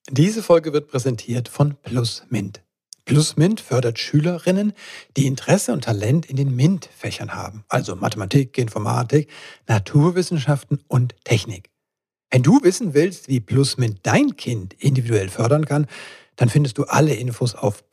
Diese Folge wird präsentiert von PlusMint. PlusMint fördert Schülerinnen, die Interesse und Talent in den MINT-Fächern haben, also Mathematik, Informatik, Naturwissenschaften und Technik. Wenn du wissen willst, wie PlusMint dein Kind individuell fördern kann, dann findest du alle Infos auf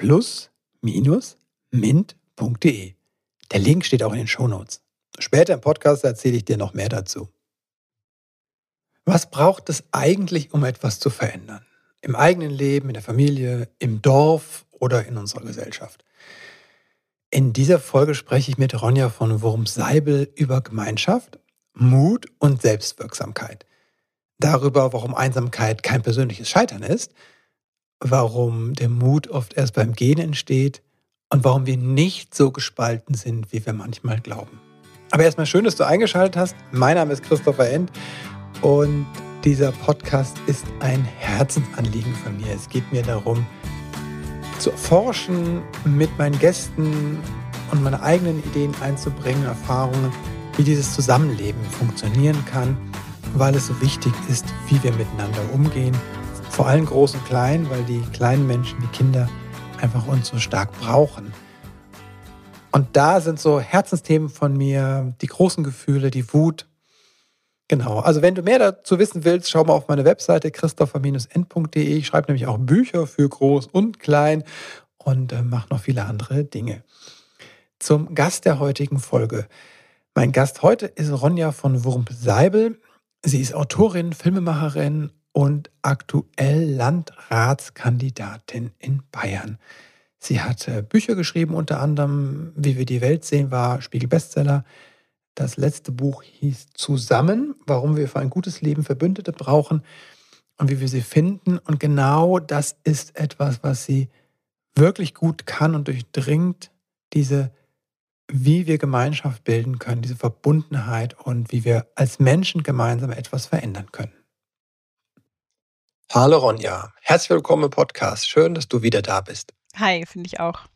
plus-mint.de. Der Link steht auch in den Shownotes. Später im Podcast erzähle ich dir noch mehr dazu. Was braucht es eigentlich, um etwas zu verändern? Im eigenen Leben, in der Familie, im Dorf oder in unserer Gesellschaft? In dieser Folge spreche ich mit Ronja von Wurmseibel über Gemeinschaft, Mut und Selbstwirksamkeit. Darüber, warum Einsamkeit kein persönliches Scheitern ist, warum der Mut oft erst beim Gehen entsteht und warum wir nicht so gespalten sind, wie wir manchmal glauben. Aber erstmal schön, dass du eingeschaltet hast. Mein Name ist Christopher End und dieser Podcast ist ein Herzensanliegen von mir. Es geht mir darum, zu erforschen, mit meinen Gästen und meine eigenen Ideen einzubringen, Erfahrungen, wie dieses Zusammenleben funktionieren kann, weil es so wichtig ist, wie wir miteinander umgehen. Vor allem groß und klein, weil die kleinen Menschen, die Kinder, einfach uns so stark brauchen. Und da sind so Herzensthemen von mir, die großen Gefühle, die Wut. Genau, also wenn du mehr dazu wissen willst, schau mal auf meine Webseite christopher-end.de. Ich schreibe nämlich auch Bücher für groß und klein und mache noch viele andere Dinge. Zum Gast der heutigen Folge. Mein Gast heute ist Ronja von Wurmseibel. Sie ist Autorin, Filmemacherin und aktuell Landratskandidatin in Bayern. Sie hat Bücher geschrieben, unter anderem Wie wir die Welt sehen, war Spiegel-Bestseller. Das letzte Buch hieß Zusammen, warum wir für ein gutes Leben Verbündete brauchen und wie wir sie finden. Und genau das ist etwas, was sie wirklich gut kann und durchdringt, wie wir Gemeinschaft bilden können, diese Verbundenheit und wie wir als Menschen gemeinsam etwas verändern können. Hallo Ronja, herzlich willkommen im Podcast. Schön, dass du wieder da bist. Hi, finde ich auch.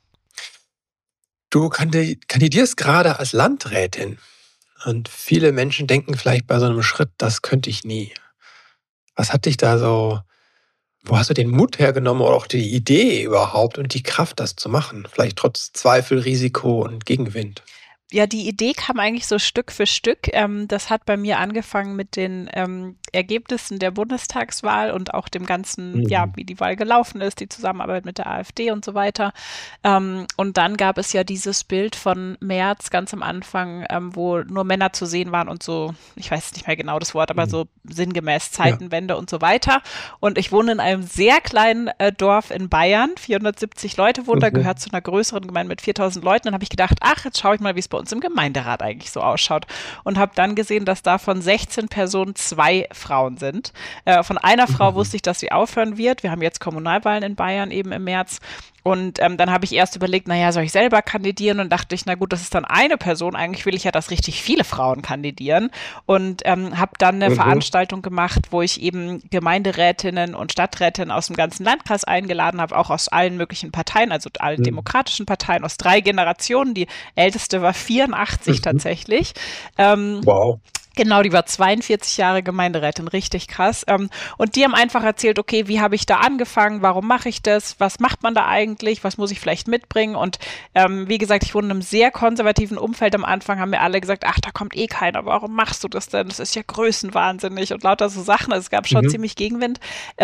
Du kandidierst gerade als Landrätin. Und viele Menschen denken vielleicht bei so einem Schritt, das könnte ich nie. Was hat dich da so, wo hast du den Mut hergenommen oder auch die Idee überhaupt und die Kraft, das zu machen? Vielleicht trotz Zweifel, Risiko und Gegenwind. Ja, die Idee kam eigentlich so Stück für Stück. Das hat bei mir angefangen mit den Ergebnissen der Bundestagswahl und auch dem ganzen, wie die Wahl gelaufen ist, die Zusammenarbeit mit der AfD und so weiter. Und dann gab es ja dieses Bild von Merz ganz am Anfang, wo nur Männer zu sehen waren und so, ich weiß nicht mehr genau das Wort, aber so sinngemäß Zeitenwende und so weiter. Und ich wohne in einem sehr kleinen Dorf in Bayern, 470 Leute wohnen da, gehört zu einer größeren Gemeinde mit 4000 Leuten. Dann habe ich gedacht, jetzt schaue ich mal, wie es bei uns im Gemeinderat eigentlich so ausschaut. Und habe dann gesehen, dass da von 16 Personen 2 Frauen sind. Von einer Frau wusste ich, dass sie aufhören wird. Wir haben jetzt Kommunalwahlen in Bayern eben im März. Und dann habe ich erst überlegt, soll ich selber kandidieren? Und dachte ich, na gut, das ist dann eine Person. Eigentlich will ich ja, dass richtig viele Frauen kandidieren. Und habe dann eine Veranstaltung gemacht, wo ich eben Gemeinderätinnen und Stadträtinnen aus dem ganzen Landkreis eingeladen habe, auch aus allen möglichen Parteien, also allen demokratischen Parteien, aus 3 Generationen. Die älteste war 84 tatsächlich. Wow. Genau, die war 42 Jahre Gemeinderätin, richtig krass. Und die haben einfach erzählt, okay, wie habe ich da angefangen, warum mache ich das, was macht man da eigentlich, was muss ich vielleicht mitbringen? Und wie gesagt, ich wohne in einem sehr konservativen Umfeld. Am Anfang haben mir alle gesagt, da kommt eh keiner, warum machst du das denn? Das ist ja größenwahnsinnig und lauter so Sachen. Also es gab schon ziemlich Gegenwind.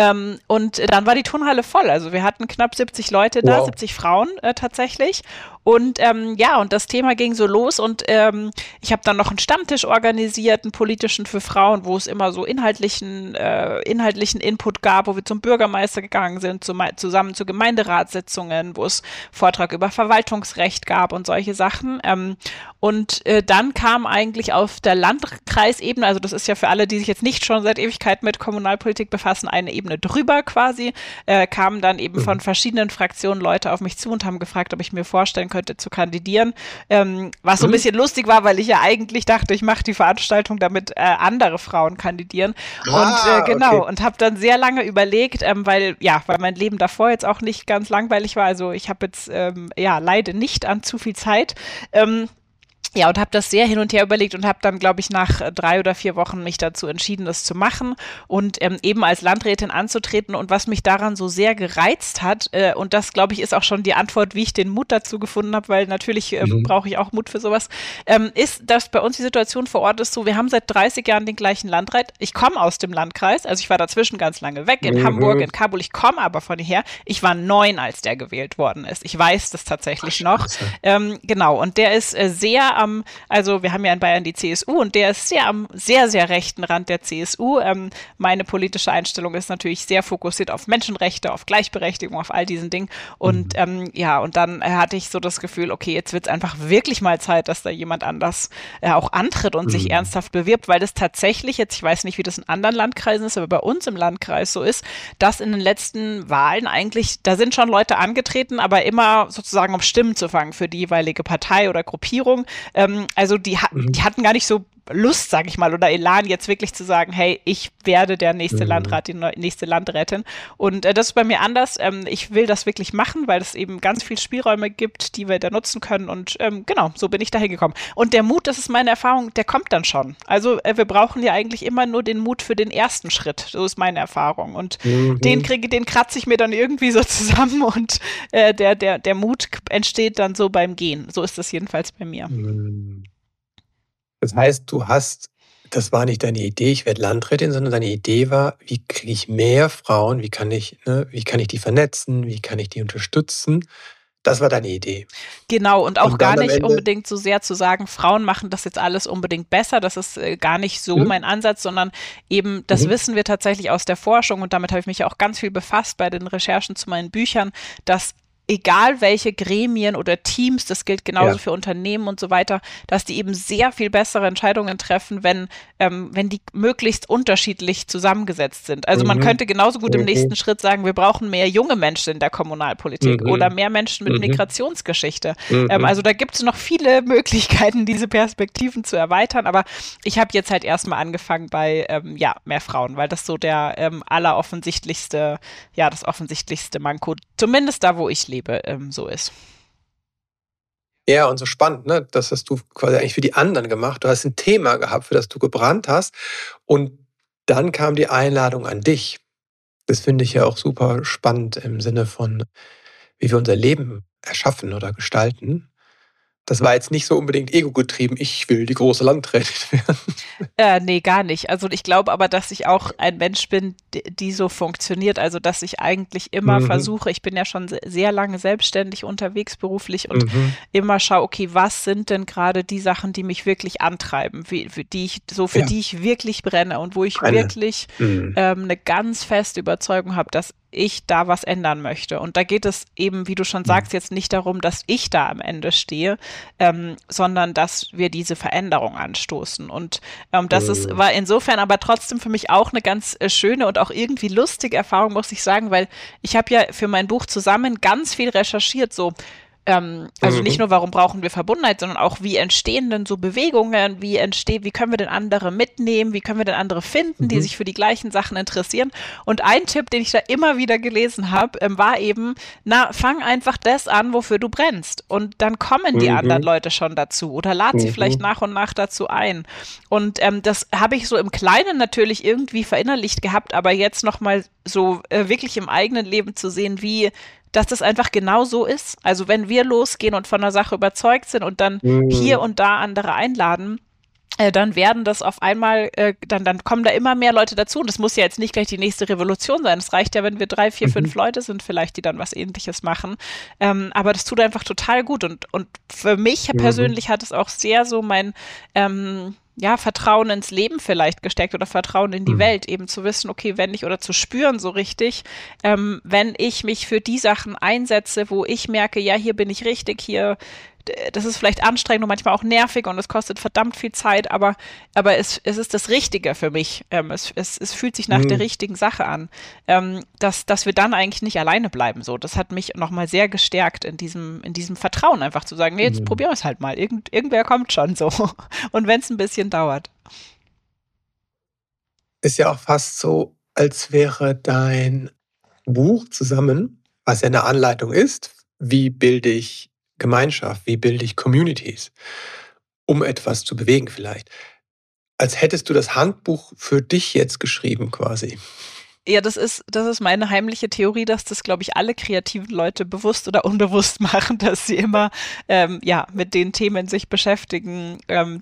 Und dann war die Turnhalle voll. Also wir hatten knapp 70 Leute da, 70 Frauen tatsächlich. Und und das Thema ging so los und ich habe dann noch einen Stammtisch organisiert, einen politischen für Frauen, wo es immer so inhaltlichen Input gab, wo wir zum Bürgermeister gegangen sind, zusammen zu Gemeinderatssitzungen, wo es Vortrag über Verwaltungsrecht gab und solche Sachen. Und dann kam eigentlich auf der Landkreisebene, also das ist ja für alle, die sich jetzt nicht schon seit Ewigkeit mit Kommunalpolitik befassen, eine Ebene drüber quasi, kamen dann eben von verschiedenen Fraktionen Leute auf mich zu und haben gefragt, ob ich mir vorstellen könnte, zu kandidieren. Was so ein bisschen lustig war, weil ich ja eigentlich dachte, ich mache die Veranstaltung, damit andere Frauen kandidieren. Und habe dann sehr lange überlegt, weil mein Leben davor jetzt auch nicht ganz langweilig war. Also ich habe jetzt leide nicht an zu viel Zeit. Ja, und habe das sehr hin und her überlegt und habe dann, glaube ich, nach 3 oder 4 Wochen mich dazu entschieden, das zu machen und eben als Landrätin anzutreten. Und was mich daran so sehr gereizt hat, und das, glaube ich, ist auch schon die Antwort, wie ich den Mut dazu gefunden habe, weil natürlich Mhm. brauche ich auch Mut für sowas, ist, dass bei uns die Situation vor Ort ist so, wir haben seit 30 Jahren den gleichen Landrat. Ich komme aus dem Landkreis, also ich war dazwischen ganz lange weg, in Hamburg, Mhm. in Kabul, ich komme aber von hierher. Ich war 9, als der gewählt worden ist. Ich weiß das Ach, tatsächlich noch. scheiße. Genau, und der ist sehr also wir haben ja in Bayern die CSU und der ist sehr am sehr, sehr rechten Rand der CSU. Meine politische Einstellung ist natürlich sehr fokussiert auf Menschenrechte, auf Gleichberechtigung, auf all diesen Dingen. Und Mhm. ja, und dann hatte ich so das Gefühl, okay, jetzt wird es einfach wirklich mal Zeit, dass da jemand anders auch antritt und sich Mhm. ernsthaft bewirbt, weil das tatsächlich jetzt, ich weiß nicht, wie das in anderen Landkreisen ist, aber bei uns im Landkreis so ist, dass in den letzten Wahlen eigentlich, da sind schon Leute angetreten, aber immer sozusagen um Stimmen zu fangen für die jeweilige Partei oder Gruppierung. Also die Mhm. hatten gar nicht so Lust, sage ich mal, oder Elan, jetzt wirklich zu sagen, hey, ich werde der nächste Mhm. Landrat, die nächste Landrätin. Und das ist bei mir anders. Ich will das wirklich machen, weil es eben ganz viel Spielräume gibt, die wir da nutzen können. Und genau, so bin ich da hingekommen. Und der Mut, das ist meine Erfahrung, der kommt dann schon. Also wir brauchen ja eigentlich immer nur den Mut für den ersten Schritt. So ist meine Erfahrung. Und Mhm. den kratze ich mir dann irgendwie so zusammen und der Mut entsteht dann so beim Gehen. So ist das jedenfalls bei mir. Mhm. Das heißt, das war nicht deine Idee, ich werde Landrätin, sondern deine Idee war, wie kriege ich mehr Frauen, wie kann ich die vernetzen, wie kann ich die unterstützen? Das war deine Idee. Genau, und auch Und gar dann am nicht Ende unbedingt so sehr zu sagen, Frauen machen das jetzt alles unbedingt besser. Das ist gar nicht so mhm, mein Ansatz, sondern eben, das mhm, wissen wir tatsächlich aus der Forschung und damit habe ich mich auch ganz viel befasst bei den Recherchen zu meinen Büchern, dass egal welche Gremien oder Teams, das gilt genauso ja, für Unternehmen und so weiter, dass die eben sehr viel bessere Entscheidungen treffen, wenn die möglichst unterschiedlich zusammengesetzt sind. Also man mhm, könnte genauso gut im mhm, nächsten Schritt sagen, wir brauchen mehr junge Menschen in der Kommunalpolitik oder mhm, mehr Menschen mit mhm, Migrationsgeschichte. Also mhm. da gibt es noch viele Möglichkeiten, diese Perspektiven zu erweitern, aber ich habe jetzt halt erstmal angefangen bei ja, mehr Frauen, weil das so der alleroffensichtlichste, ja, das offensichtlichste Manko, zumindest da, wo ich lebe, so ist. Ja, und so spannend, ne? Das hast du quasi eigentlich für die anderen gemacht. Du hast ein Thema gehabt, für das du gebrannt hast und dann kam die Einladung an dich. Das finde ich ja auch super spannend im Sinne von, wie wir unser Leben erschaffen oder gestalten. Das war jetzt nicht so unbedingt egogetrieben: „Ich will die große Landrätin werden.“ Nee, gar nicht. Also ich glaube aber, dass ich auch ein Mensch bin, die so funktioniert. Also dass ich eigentlich immer Mhm, versuche, ich bin ja schon sehr lange selbstständig unterwegs beruflich und mhm. immer schaue, okay, was sind denn gerade die Sachen, die mich wirklich antreiben, für Ja, die ich wirklich brenne und wo ich brenne. wirklich Mhm, eine ganz feste Überzeugung habe, dass ich da was ändern möchte. Und da geht es eben, wie du schon mhm, sagst, jetzt nicht darum, dass ich da am Ende stehe, sondern dass wir diese Veränderung anstoßen. Und mhm, war insofern aber trotzdem für mich auch eine ganz schöne und auch irgendwie lustige Erfahrung, muss ich sagen, weil ich habe ja für mein Buch zusammen ganz viel recherchiert, so also nicht mhm, nur, warum brauchen wir Verbundenheit, sondern auch, wie entstehen denn so Bewegungen, wie können wir denn andere mitnehmen, wie können wir denn andere finden, die mhm, sich für die gleichen Sachen interessieren. Und ein Tipp, den ich da immer wieder gelesen habe, war eben, na, fang einfach das an, wofür du brennst. Und dann kommen die anderen mhm, Leute schon dazu oder lad sie vielleicht mhm, nach und nach dazu ein. Und das habe ich so im Kleinen natürlich irgendwie verinnerlicht gehabt, aber jetzt nochmal so wirklich im eigenen Leben zu sehen, dass das einfach genau so ist. Also wenn wir losgehen und von einer Sache überzeugt sind und dann hier mhm, und da andere einladen, dann werden das auf einmal, dann kommen da immer mehr Leute dazu. Und das muss ja jetzt nicht gleich die nächste Revolution sein. Es reicht ja, wenn wir 3, 4, 5 mhm, Leute sind, vielleicht, die dann was Ähnliches machen. Aber das tut einfach total gut. Und für mich mhm, persönlich hat es auch sehr so mein ja, Vertrauen ins Leben vielleicht gesteckt oder Vertrauen in die mhm, Welt, eben zu wissen, okay, wenn ich oder zu spüren so richtig, wenn ich mich für die Sachen einsetze, wo ich merke, ja, hier bin ich richtig, hier das ist vielleicht anstrengend und manchmal auch nervig und es kostet verdammt viel Zeit, aber es ist das Richtige für mich. Es fühlt sich nach der mhm, richtigen Sache an, dass wir dann eigentlich nicht alleine bleiben. So, das hat mich nochmal sehr gestärkt in diesem Vertrauen, einfach zu sagen, nee, jetzt mhm. probieren wir es halt mal. Irgendwer kommt schon so. Und wenn es ein bisschen dauert. Ist ja auch fast so, als wäre dein Buch zusammen, was ja 'ne Anleitung ist, wie bilde ich Gemeinschaft, wie bilde ich Communities. um etwas zu bewegen vielleicht. Als hättest du das Handbuch für dich jetzt geschrieben quasi. Ja, das ist meine heimliche Theorie, dass das, glaube ich, alle kreativen Leute bewusst oder unbewusst machen, dass sie immer ja, mit den Themen sich beschäftigen,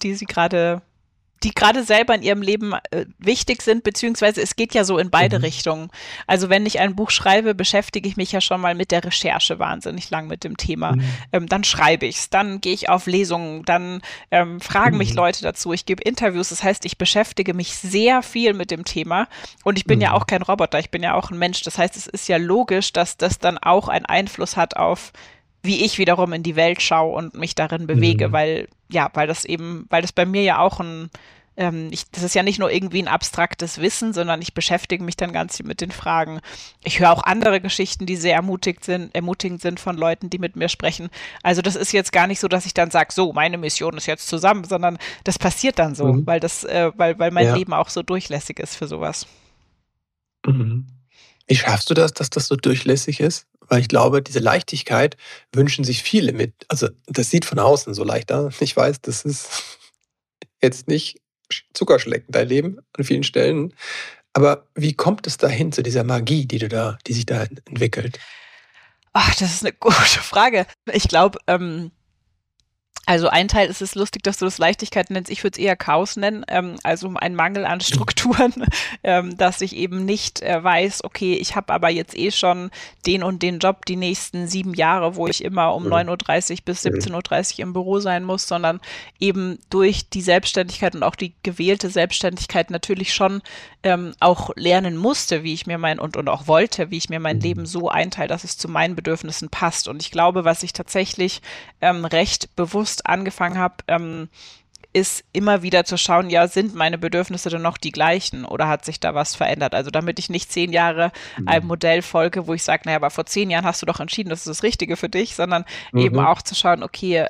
die gerade selber in ihrem Leben wichtig sind, beziehungsweise es geht ja so in beide Mhm. Richtungen. Also wenn ich ein Buch schreibe, beschäftige ich mich ja schon mal mit der Recherche wahnsinnig lang mit dem Thema. Mhm. Dann schreibe ich es, dann gehe ich auf Lesungen, dann fragen mich Mhm. Leute dazu, ich gebe Interviews. Das heißt, ich beschäftige mich sehr viel mit dem Thema und ich bin ja Mhm. auch kein Roboter, ich bin ja auch ein Mensch. Das heißt, es ist ja logisch, dass das dann auch einen Einfluss hat auf wie ich wiederum in die Welt schaue und mich darin bewege, Mhm. weil das bei mir ja auch das ist ja nicht nur irgendwie ein abstraktes Wissen, sondern ich beschäftige mich dann ganz viel mit den Fragen. Ich höre auch andere Geschichten, die sehr ermutigend sind von Leuten, die mit mir sprechen. Also das ist jetzt gar nicht so, dass ich dann sage, so, meine Mission ist jetzt zusammen, sondern das passiert dann so, Mhm. weil mein Ja. Leben auch so durchlässig ist für sowas. Mhm. Wie schaffst du das, dass das so durchlässig ist? Weil ich glaube, diese Leichtigkeit wünschen sich viele mit. Also, das sieht von außen so leicht aus. Ich weiß, das ist jetzt nicht Zuckerschlecken dein Leben an vielen Stellen. Aber wie kommt es dahin zu dieser Magie, die sich da entwickelt? Ach, das ist eine gute Frage. Ich glaube, also ein Teil ist es lustig, dass du das Leichtigkeit nennst. Ich würde es eher Chaos nennen, also ein Mangel an Strukturen, dass ich eben nicht weiß, okay, ich habe aber jetzt eh schon den und den Job die nächsten 7 Jahre, wo ich immer um Mhm. 9:30 bis Mhm. 17:30 im Büro sein muss, sondern eben durch die Selbstständigkeit und auch die gewählte Selbstständigkeit natürlich schon auch lernen musste, wie ich mir und auch wollte, wie ich mir mein Leben Mhm. so einteile, dass es zu meinen Bedürfnissen passt. Und ich glaube, was ich tatsächlich recht bewusst angefangen habe, ist immer wieder zu schauen, ja, sind meine Bedürfnisse denn noch die gleichen oder hat sich da was verändert? Also damit ich nicht 10 Jahre einem Mhm. Modell folge, wo ich sage, naja, aber vor 10 Jahren hast du doch entschieden, das ist das Richtige für dich, sondern eben Mhm. auch zu schauen, okay,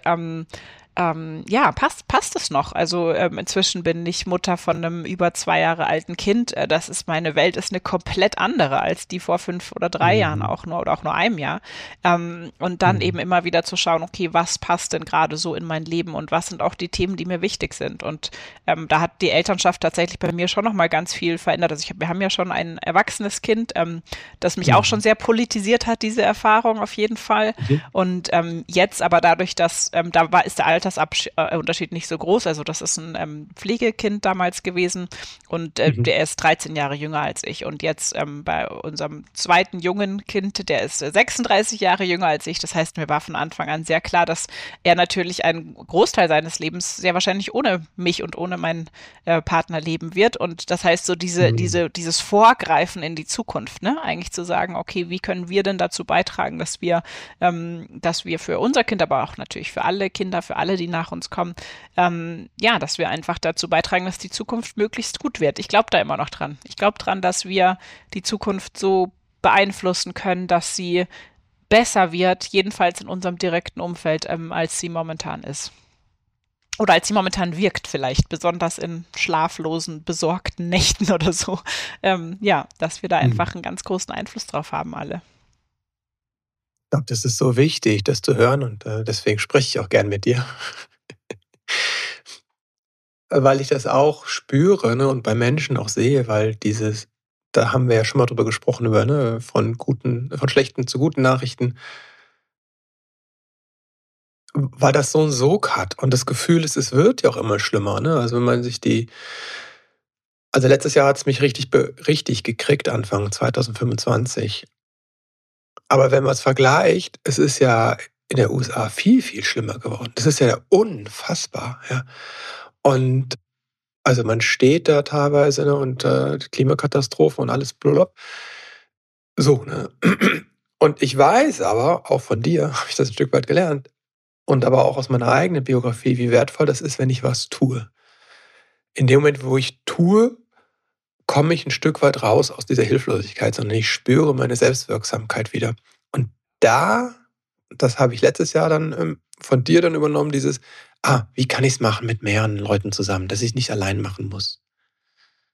ja, passt es noch? Also inzwischen bin ich Mutter von einem über 2 Jahre alten Kind. Das ist meine Welt, ist eine komplett andere als die vor 5 oder 3 Jahren Mhm. auch nur oder auch nur einem Jahr. Und dann eben Mhm. immer wieder zu schauen, okay, was passt denn gerade so in mein Leben und was sind auch die Themen, die mir wichtig sind. Und da hat die Elternschaft tatsächlich bei mir schon nochmal ganz viel verändert. Also wir haben ja schon ein erwachsenes Kind, das mich auch schon Mhm. sehr politisiert hat, diese Erfahrung auf jeden Fall. Mhm. Und jetzt aber dadurch, dass ist der Altersunterschied nicht so groß. Also das ist ein Pflegekind damals gewesen und Mhm. der ist 13 Jahre jünger als ich. Und jetzt bei unserem zweiten jungen Kind, der ist 36 Jahre jünger als ich. Das heißt, mir war von Anfang an sehr klar, dass er natürlich einen Großteil seines Lebens sehr wahrscheinlich ohne mich und ohne meinen Partner leben wird. Und das heißt, so Mhm. dieses Vorgreifen in die Zukunft, ne? Eigentlich zu sagen, okay, wie können wir denn dazu beitragen, dass wir für unser Kind, aber auch natürlich für alle Kinder, für alle, die nach uns kommen, ja, dass wir einfach dazu beitragen, dass die Zukunft möglichst gut wird. Ich glaube da immer noch dran. Ich glaube dran, dass wir die Zukunft so beeinflussen können, dass sie besser wird, jedenfalls in unserem direkten Umfeld, als sie momentan ist. Oder als sie momentan wirkt, vielleicht, besonders in schlaflosen, besorgten Nächten oder so. Ja, dass wir da Mhm. einfach einen ganz großen Einfluss drauf haben, alle. Ich glaube, das ist so wichtig, das zu hören und, deswegen spreche ich auch gern mit dir, weil ich das auch spüre, ne, und bei Menschen auch sehe, weil dieses da haben wir ja schon mal drüber gesprochen, über, ne, von schlechten zu guten Nachrichten, weil das so 'n Sog hat und das Gefühl ist, es wird ja auch immer schlimmer, ne? Also, wenn man sich die also, letztes Jahr hat's mich richtig gekriegt, Anfang 2025. Aber wenn man's vergleicht, es ist ja in der USA viel, viel schlimmer geworden. Das ist ja unfassbar, ja. Und also, man steht da teilweise, ne, und, Klimakatastrophe und alles blub. So, ne? Und ich weiß aber, auch von dir habe ich das 'n Stück weit gelernt und aber auch aus meiner eigenen Biografie, wie wertvoll das ist, wenn ich was tue. In dem Moment, wo ich tue, komme ich 'n Stück weit raus aus dieser Hilflosigkeit, sondern ich spüre meine Selbstwirksamkeit wieder. Und da das habe ich letztes Jahr dann, von dir dann übernommen, dieses: „Ah, wie kann ich's machen mit mehreren Leuten zusammen, dass ich's nicht allein machen muss?“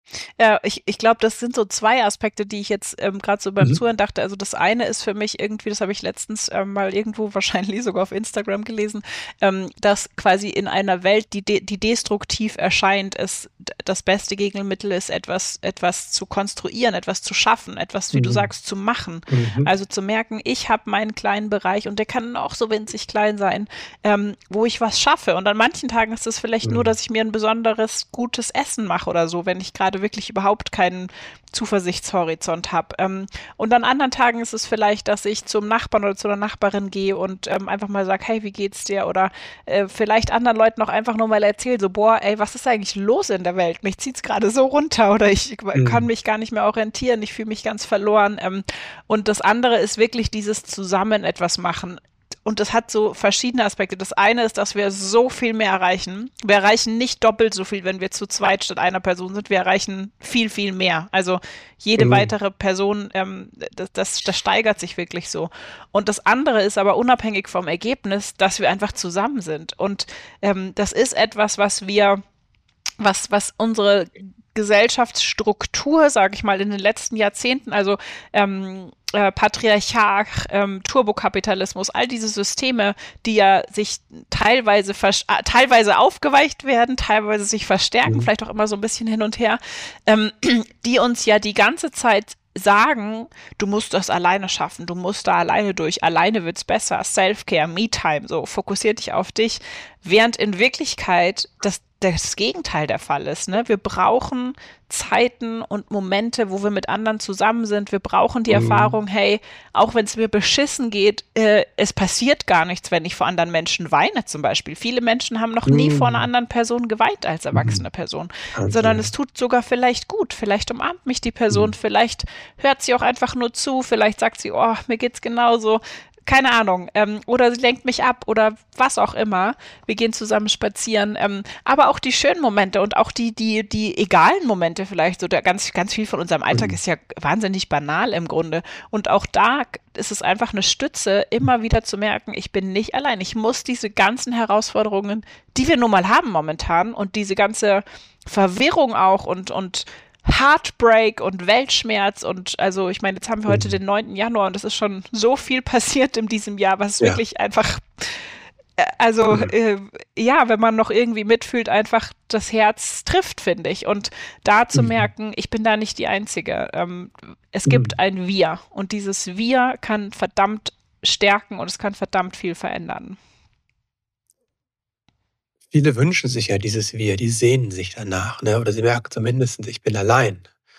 Ich glaube, das sind so zwei Aspekte, die ich jetzt gerade so beim Mhm. Zuhören dachte. Also das eine ist für mich irgendwie, das habe ich letztens mal irgendwo wahrscheinlich sogar auf Instagram gelesen, dass quasi in einer Welt, die destruktiv erscheint, es das beste Gegenmittel ist, etwas zu konstruieren, etwas zu schaffen, etwas, wie du Mhm. sagst, zu machen. Mhm. Also zu merken, ich habe meinen kleinen Bereich und der kann auch so winzig klein sein, wo ich was schaffe. Und an manchen Tagen ist es vielleicht nur, Mhm. dass ich mir ein besonderes gutes Essen mache oder so, wenn ich gerade wirklich überhaupt keinen Zuversichtshorizont habe. Und an anderen Tagen ist es vielleicht, dass ich zum Nachbarn oder zu einer Nachbarin gehe und einfach mal sage, hey, wie geht's dir? Oder vielleicht anderen Leuten auch einfach nur mal erzähle, so, boah, ey, was ist eigentlich los in der Welt? Mich zieht's gerade so runter oder ich kann Mhm. mich gar nicht mehr orientieren, ich fühle mich ganz verloren. Und das andere ist wirklich dieses Zusammen etwas machen. Und das hat so verschiedene Aspekte. Das eine ist, dass wir so viel mehr erreichen. Wir erreichen nicht doppelt so viel, wenn wir zu zweit statt einer Person sind. Wir erreichen viel, viel mehr. Also jede Mhm. weitere Person, das steigert sich wirklich so. Und das andere ist aber unabhängig vom Ergebnis, dass wir einfach zusammen sind. Und das ist etwas, was unsere Gesellschaftsstruktur, sage ich mal, in den letzten Jahrzehnten, also Patriarchat, Turbokapitalismus, all diese Systeme, die ja sich teilweise aufgeweicht werden, teilweise sich verstärken, Mhm. vielleicht auch immer so ein bisschen hin und her, ähm, die uns ja die ganze Zeit sagen, du musst das alleine schaffen, du musst da alleine durch, alleine wird's besser, Self-Care, Me-Time, so fokussier dich auf dich, während in Wirklichkeit das Gegenteil der Fall ist. Ne? Wir brauchen Zeiten und Momente, wo wir mit anderen zusammen sind. Wir brauchen die Mhm. Erfahrung, hey, auch wenn es mir beschissen geht, es passiert gar nichts, wenn ich vor anderen Menschen weine zum Beispiel. Viele Menschen haben noch nie vor einer Mhm. anderen Person geweint als Mhm. erwachsene Person, sondern es Wahnsinn. tut sogar vielleicht gut. Vielleicht umarmt mich die Person, Mhm. vielleicht hört sie auch einfach nur zu, vielleicht sagt sie, oh, mir geht's genauso. Keine Ahnung. Oder sie lenkt mich ab oder was auch immer. Wir gehen zusammen spazieren. Aber auch die schönen Momente und auch die egalen Momente vielleicht. So ganz viel von unserem Alltag Mhm. ist ja wahnsinnig banal im Grunde. Und auch da ist es einfach eine Stütze, immer wieder zu merken, ich bin nicht allein. Ich muss diese ganzen Herausforderungen, die wir nun mal haben momentan und diese ganze Verwirrung auch und Heartbreak und Weltschmerz und also ich meine, jetzt haben wir heute Mhm. den 9. Januar und es ist schon so viel passiert in diesem Jahr, was Ja. wirklich einfach, also Mhm. ja, wenn man noch irgendwie mitfühlt, einfach das Herz trifft, finde ich. Und da zu Mhm. merken, ich bin da nicht die Einzige. Es gibt Mhm. ein Wir und dieses Wir kann verdammt stärken und es kann verdammt viel verändern. Viele wünschen sich ja dieses Wir, die sehnen sich danach, ne? Oder sie merken zumindest, ich bin allein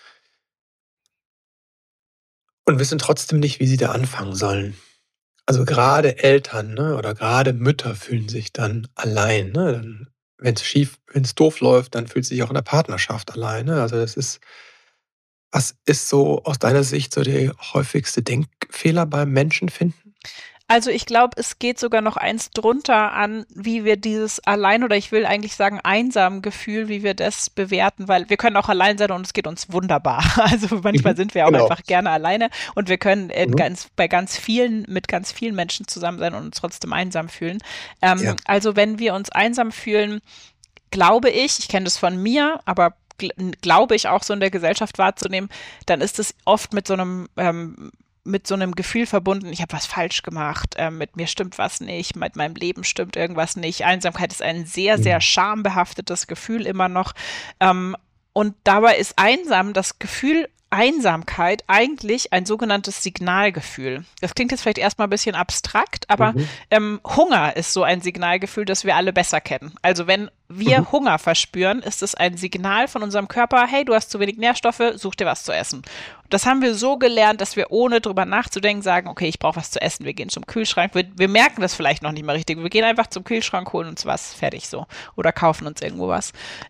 und wissen trotzdem nicht, wie sie da anfangen sollen. Also gerade Eltern, ne, oder gerade Mütter fühlen sich dann allein, ne? Dann wenn's doof läuft, dann fühlt sich auch in der Partnerschaft allein, ne? Also, das ist was ist so aus deiner Sicht so der häufigste Denkfehler beim Menschenfinden? Also ich glaube, es geht sogar noch eins drunter an, wie wir dieses allein oder ich will eigentlich sagen einsam Gefühl, wie wir das bewerten, weil wir können auch allein sein und es geht uns wunderbar. Also manchmal Mhm. sind wir auch Genau. einfach gerne alleine und wir können Mhm. mit ganz vielen Menschen zusammen sein und uns trotzdem einsam fühlen. Ja. Also wenn wir uns einsam fühlen, glaube ich kenne das von mir, aber glaube ich auch so in der Gesellschaft wahrzunehmen, dann ist es oft mit so einem Gefühl verbunden, ich habe was falsch gemacht, mit mir stimmt was nicht, mit meinem Leben stimmt irgendwas nicht. Einsamkeit ist ein sehr, sehr Mhm. schambehaftetes Gefühl immer noch. Und dabei ist einsam das Gefühl Einsamkeit eigentlich ein sogenanntes Signalgefühl. Das klingt jetzt vielleicht erstmal ein bisschen abstrakt, aber Mhm. Hunger ist so ein Signalgefühl, das wir alle besser kennen. Also wenn Mhm. wir Hunger verspüren, ist es ein Signal von unserem Körper, hey, du hast zu wenig Nährstoffe, such dir was zu essen. Das haben wir so gelernt, dass wir ohne drüber nachzudenken sagen, okay, ich brauche was zu essen. Wir gehen zum Kühlschrank. Wir merken das vielleicht noch nicht mal richtig. Wir gehen einfach zum Kühlschrank, holen uns was, fertig so. Oder kaufen uns irgendwo was.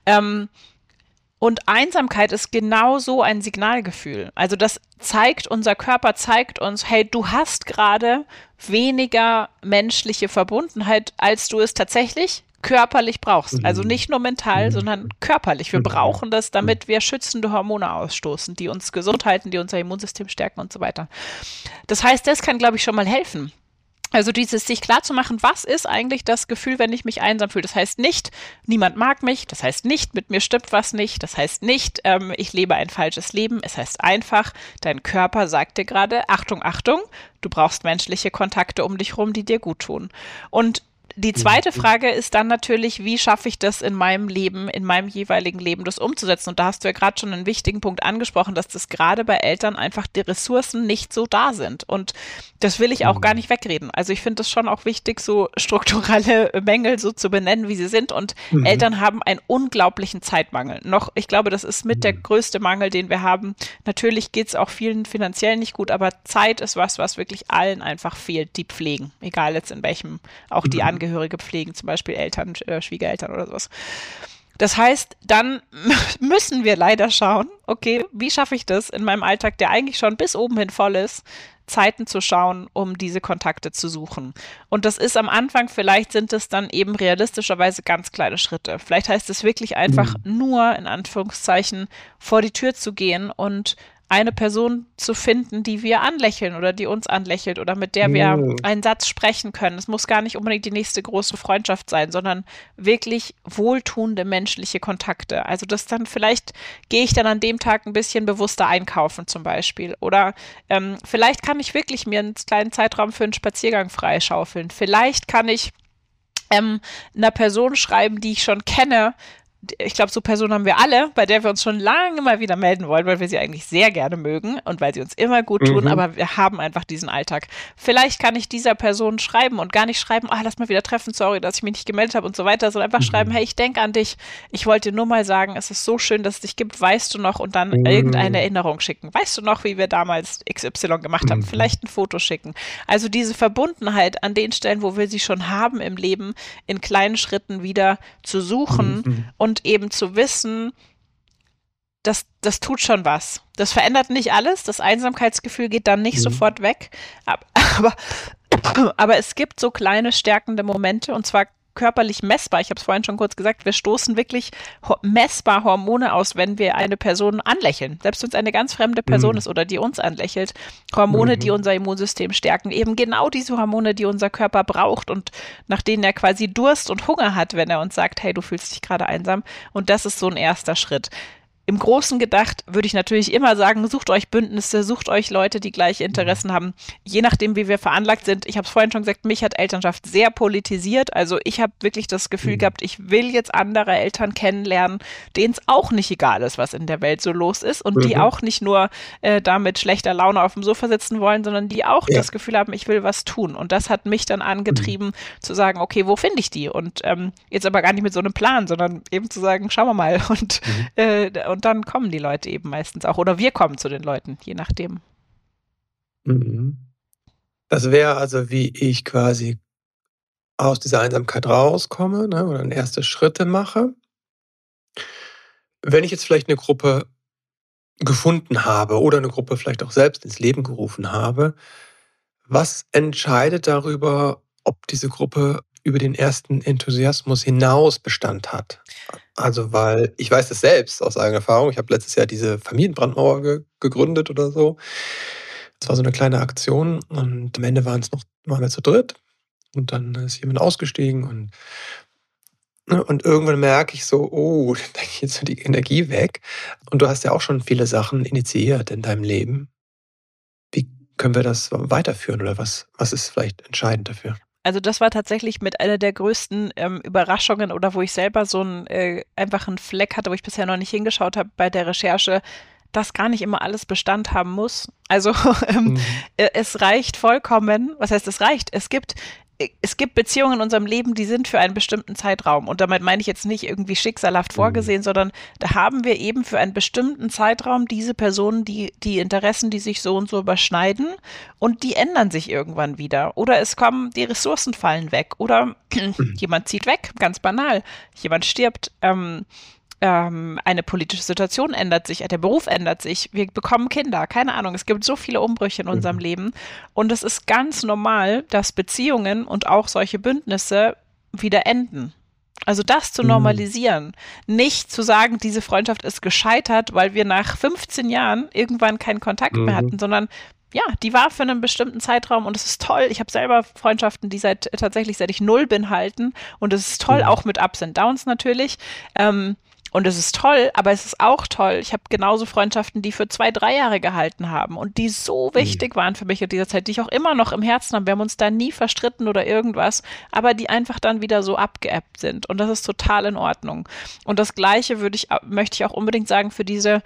Und Einsamkeit ist genau so ein Signalgefühl. Also das zeigt, unser Körper zeigt uns, hey, du hast gerade weniger menschliche Verbundenheit, als du es tatsächlich körperlich brauchst. Also Mhm. nicht nur mental, Mhm. sondern körperlich. Wir Mhm. brauchen das, Mhm. damit wir schützende Hormone ausstoßen, die uns gesund halten, die unser Immunsystem stärken und so weiter. Das heißt, das kann, glaube ich, schon mal helfen. Also dieses sich klar zu machen, was ist eigentlich das Gefühl, wenn ich mich einsam fühle? Das heißt nicht, niemand mag mich, das heißt nicht, mit mir stimmt was nicht, das heißt nicht, ich lebe ein falsches Leben. Es heißt einfach, dein Körper sagt dir gerade, Achtung, Achtung, du brauchst menschliche Kontakte um dich rum, die dir gut tun. Und die zweite Frage ist dann natürlich, wie schaffe ich das in meinem Leben, in meinem jeweiligen Leben, das umzusetzen? Und da hast du ja gerade schon einen wichtigen Punkt angesprochen, dass das gerade bei Eltern einfach die Ressourcen nicht so da sind. Und das will ich auch gar nicht wegreden. Also ich finde es schon auch wichtig, so strukturelle Mängel so zu benennen, wie sie sind. Und Eltern haben einen unglaublichen Zeitmangel. Ich glaube, das ist mit der größte Mangel, den wir haben. Natürlich geht es auch vielen finanziell nicht gut, aber Zeit ist was wirklich allen einfach fehlt, die pflegen. Egal jetzt in welchem, auch die Angehörige pflegen, zum Beispiel Eltern, Schwiegereltern oder sowas. Das heißt, dann müssen wir leider schauen, okay, wie schaffe ich das in meinem Alltag, der eigentlich schon bis oben hin voll ist, Zeiten zu schauen, um diese Kontakte zu suchen. Und das ist am Anfang, vielleicht sind es dann eben realistischerweise ganz kleine Schritte. Vielleicht heißt es wirklich einfach nur, in Anführungszeichen, vor die Tür zu gehen und eine Person zu finden, die wir anlächeln oder die uns anlächelt oder mit der wir einen Satz sprechen können. Es muss gar nicht unbedingt die nächste große Freundschaft sein, sondern wirklich wohltuende menschliche Kontakte. Also das dann vielleicht gehe ich dann an dem Tag ein bisschen bewusster einkaufen zum Beispiel oder vielleicht kann ich wirklich mir einen kleinen Zeitraum für einen Spaziergang freischaufeln. Vielleicht kann ich einer Person schreiben, die ich schon kenne. Ich glaube, so Personen haben wir alle, bei der wir uns schon lange mal wieder melden wollen, weil wir sie eigentlich sehr gerne mögen und weil sie uns immer gut tun, aber wir haben einfach diesen Alltag. Vielleicht kann ich dieser Person schreiben und gar nicht schreiben, lass mal wieder treffen, sorry, dass ich mich nicht gemeldet habe und so weiter, sondern einfach schreiben, hey, ich denke an dich, ich wollte dir nur mal sagen, es ist so schön, dass es dich gibt, weißt du noch, und dann irgendeine Erinnerung schicken. Weißt du noch, wie wir damals XY gemacht haben? Vielleicht ein Foto schicken. Also diese Verbundenheit an den Stellen, wo wir sie schon haben im Leben, in kleinen Schritten wieder zu suchen und eben zu wissen, das tut schon was. Das verändert nicht alles. Das Einsamkeitsgefühl geht dann nicht sofort weg. Aber es gibt so kleine stärkende Momente und zwar körperlich messbar. Ich habe es vorhin schon kurz gesagt, wir stoßen wirklich messbar Hormone aus, wenn wir eine Person anlächeln. Selbst wenn es eine ganz fremde Person ist oder die uns anlächelt. Hormone, die unser Immunsystem stärken. Eben genau diese Hormone, die unser Körper braucht und nach denen er quasi Durst und Hunger hat, wenn er uns sagt, hey, du fühlst dich gerade einsam. Und das ist so ein erster Schritt. Im Großen gedacht würde ich natürlich immer sagen, sucht euch Bündnisse, sucht euch Leute, die gleiche Interessen haben. Je nachdem, wie wir veranlagt sind. Ich habe es vorhin schon gesagt, mich hat Elternschaft sehr politisiert. Also ich habe wirklich das Gefühl gehabt, ich will jetzt andere Eltern kennenlernen, denen es auch nicht egal ist, was in der Welt so los ist und die auch nicht nur da mit schlechter Laune auf dem Sofa sitzen wollen, sondern die auch das Gefühl haben, ich will was tun. Und das hat mich dann angetrieben zu sagen, okay, wo finde ich die? Und jetzt aber gar nicht mit so einem Plan, sondern eben zu sagen, schauen wir mal. Und dann kommen die Leute eben meistens auch. Oder wir kommen zu den Leuten, je nachdem. Das wäre also, wie ich quasi aus dieser Einsamkeit rauskomme, ne, oder erste Schritte mache. Wenn ich jetzt vielleicht eine Gruppe gefunden habe oder eine Gruppe vielleicht auch selbst ins Leben gerufen habe, was entscheidet darüber, ob diese Gruppe über den ersten Enthusiasmus hinaus Bestand hat? Also, weil ich weiß das selbst aus eigener Erfahrung. Ich habe letztes Jahr diese Familienbrandmauer gegründet oder so. Das war so eine kleine Aktion und am Ende waren wir zu dritt und dann ist jemand ausgestiegen und irgendwann merke ich so, da geht jetzt so die Energie weg. Und du hast ja auch schon viele Sachen initiiert in deinem Leben. Wie können wir das weiterführen oder was ist vielleicht entscheidend dafür? Also das war tatsächlich mit einer der größten Überraschungen oder wo ich selber so einfach einen Fleck hatte, wo ich bisher noch nicht hingeschaut habe bei der Recherche, dass gar nicht immer alles Bestand haben muss. Also es reicht vollkommen, was heißt es reicht? Es gibt Beziehungen in unserem Leben, die sind für einen bestimmten Zeitraum. Und damit meine ich jetzt nicht irgendwie schicksalhaft vorgesehen, sondern da haben wir eben für einen bestimmten Zeitraum diese Personen, die Interessen, die sich so und so überschneiden und die ändern sich irgendwann wieder. Oder die Ressourcen fallen weg. Oder jemand zieht weg, ganz banal. Jemand stirbt. Eine politische Situation ändert sich, der Beruf ändert sich, wir bekommen Kinder, keine Ahnung, es gibt so viele Umbrüche in unserem Leben und es ist ganz normal, dass Beziehungen und auch solche Bündnisse wieder enden. Also das zu normalisieren, nicht zu sagen, diese Freundschaft ist gescheitert, weil wir nach 15 Jahren irgendwann keinen Kontakt mehr hatten, sondern die war für einen bestimmten Zeitraum und es ist toll. Ich habe selber Freundschaften, die tatsächlich seit ich 0 bin, halten und es ist toll, auch mit Ups und Downs natürlich. Und es ist toll, aber es ist auch toll. Ich habe genauso Freundschaften, die für 2, 3 Jahre gehalten haben und die so wichtig waren für mich in dieser Zeit, die ich auch immer noch im Herzen habe. Wir haben uns da nie verstritten oder irgendwas, aber die einfach dann wieder so abgeebbt sind. Und das ist total in Ordnung. Und das Gleiche möchte ich auch unbedingt sagen für diese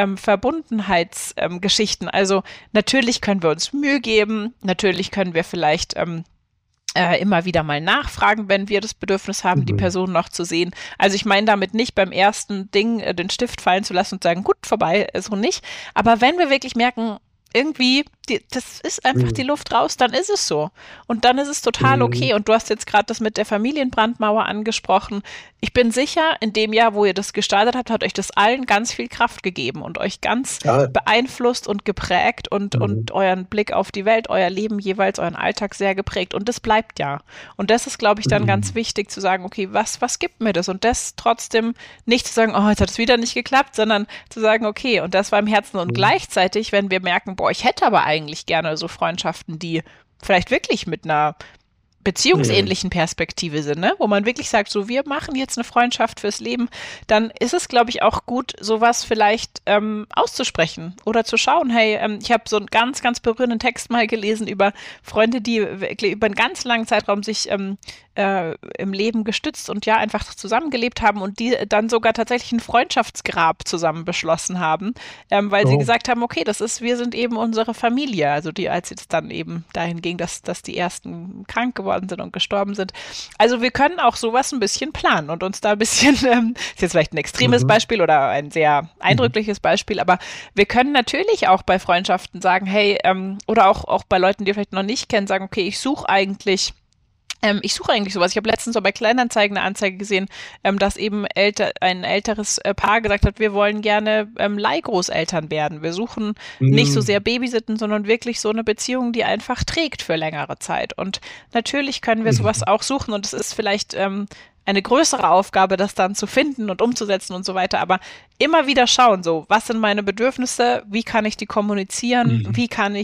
Verbundenheitsgeschichten. Also natürlich können wir uns Mühe geben, natürlich können wir vielleicht immer wieder mal nachfragen, wenn wir das Bedürfnis haben, die Person noch zu sehen. Also ich meine damit nicht beim ersten Ding den Stift fallen zu lassen und sagen, gut, vorbei, so nicht. Aber wenn wir wirklich merken, irgendwie, das ist einfach die Luft raus, dann ist es so. Und dann ist es total okay. Und du hast jetzt gerade das mit der Familienbrandmauer angesprochen. Ich bin sicher, in dem Jahr, wo ihr das gestartet habt, hat euch das allen ganz viel Kraft gegeben und euch ganz beeinflusst und geprägt und euren Blick auf die Welt, euer Leben jeweils, euren Alltag sehr geprägt. Und das bleibt ja. Und das ist, glaube ich, dann ganz wichtig zu sagen, okay, was gibt mir das? Und das trotzdem nicht zu sagen, oh, jetzt hat es wieder nicht geklappt, sondern zu sagen, okay, und das war im Herzen. Und gleichzeitig, wenn wir merken, boah, ich hätte aber eigentlich gerne so Freundschaften, die vielleicht wirklich mit einer beziehungsähnlichen Perspektive sind, ne? Wo man wirklich sagt, so wir machen jetzt eine Freundschaft fürs Leben, dann ist es, glaube ich, auch gut, sowas vielleicht auszusprechen oder zu schauen, hey, ich habe so einen ganz, ganz berührenden Text mal gelesen über Freunde, die wirklich über einen ganz langen Zeitraum sich im Leben gestützt und ja einfach zusammengelebt haben und die dann sogar tatsächlich ein Freundschaftsgrab zusammen beschlossen haben, weil sie gesagt haben, okay, wir sind eben unsere Familie. Also als es dann eben dahin ging, dass die ersten krank geworden sind und gestorben sind. Also wir können auch sowas ein bisschen planen und uns da ein bisschen, ist jetzt vielleicht ein extremes Beispiel oder ein sehr eindrückliches Beispiel, aber wir können natürlich auch bei Freundschaften sagen, hey, oder auch bei Leuten, die vielleicht noch nicht kennen, sagen, okay, ich suche eigentlich sowas. Ich habe letztens so bei Kleinanzeigen eine Anzeige gesehen, dass eben ein älteres Paar gesagt hat, wir wollen gerne Leihgroßeltern werden. Wir suchen nicht so sehr Babysitten, sondern wirklich so eine Beziehung, die einfach trägt für längere Zeit. Und natürlich können wir sowas auch suchen und es ist vielleicht eine größere Aufgabe, das dann zu finden und umzusetzen und so weiter. Aber immer wieder schauen, so, was sind meine Bedürfnisse? Wie kann ich die kommunizieren? Wie kann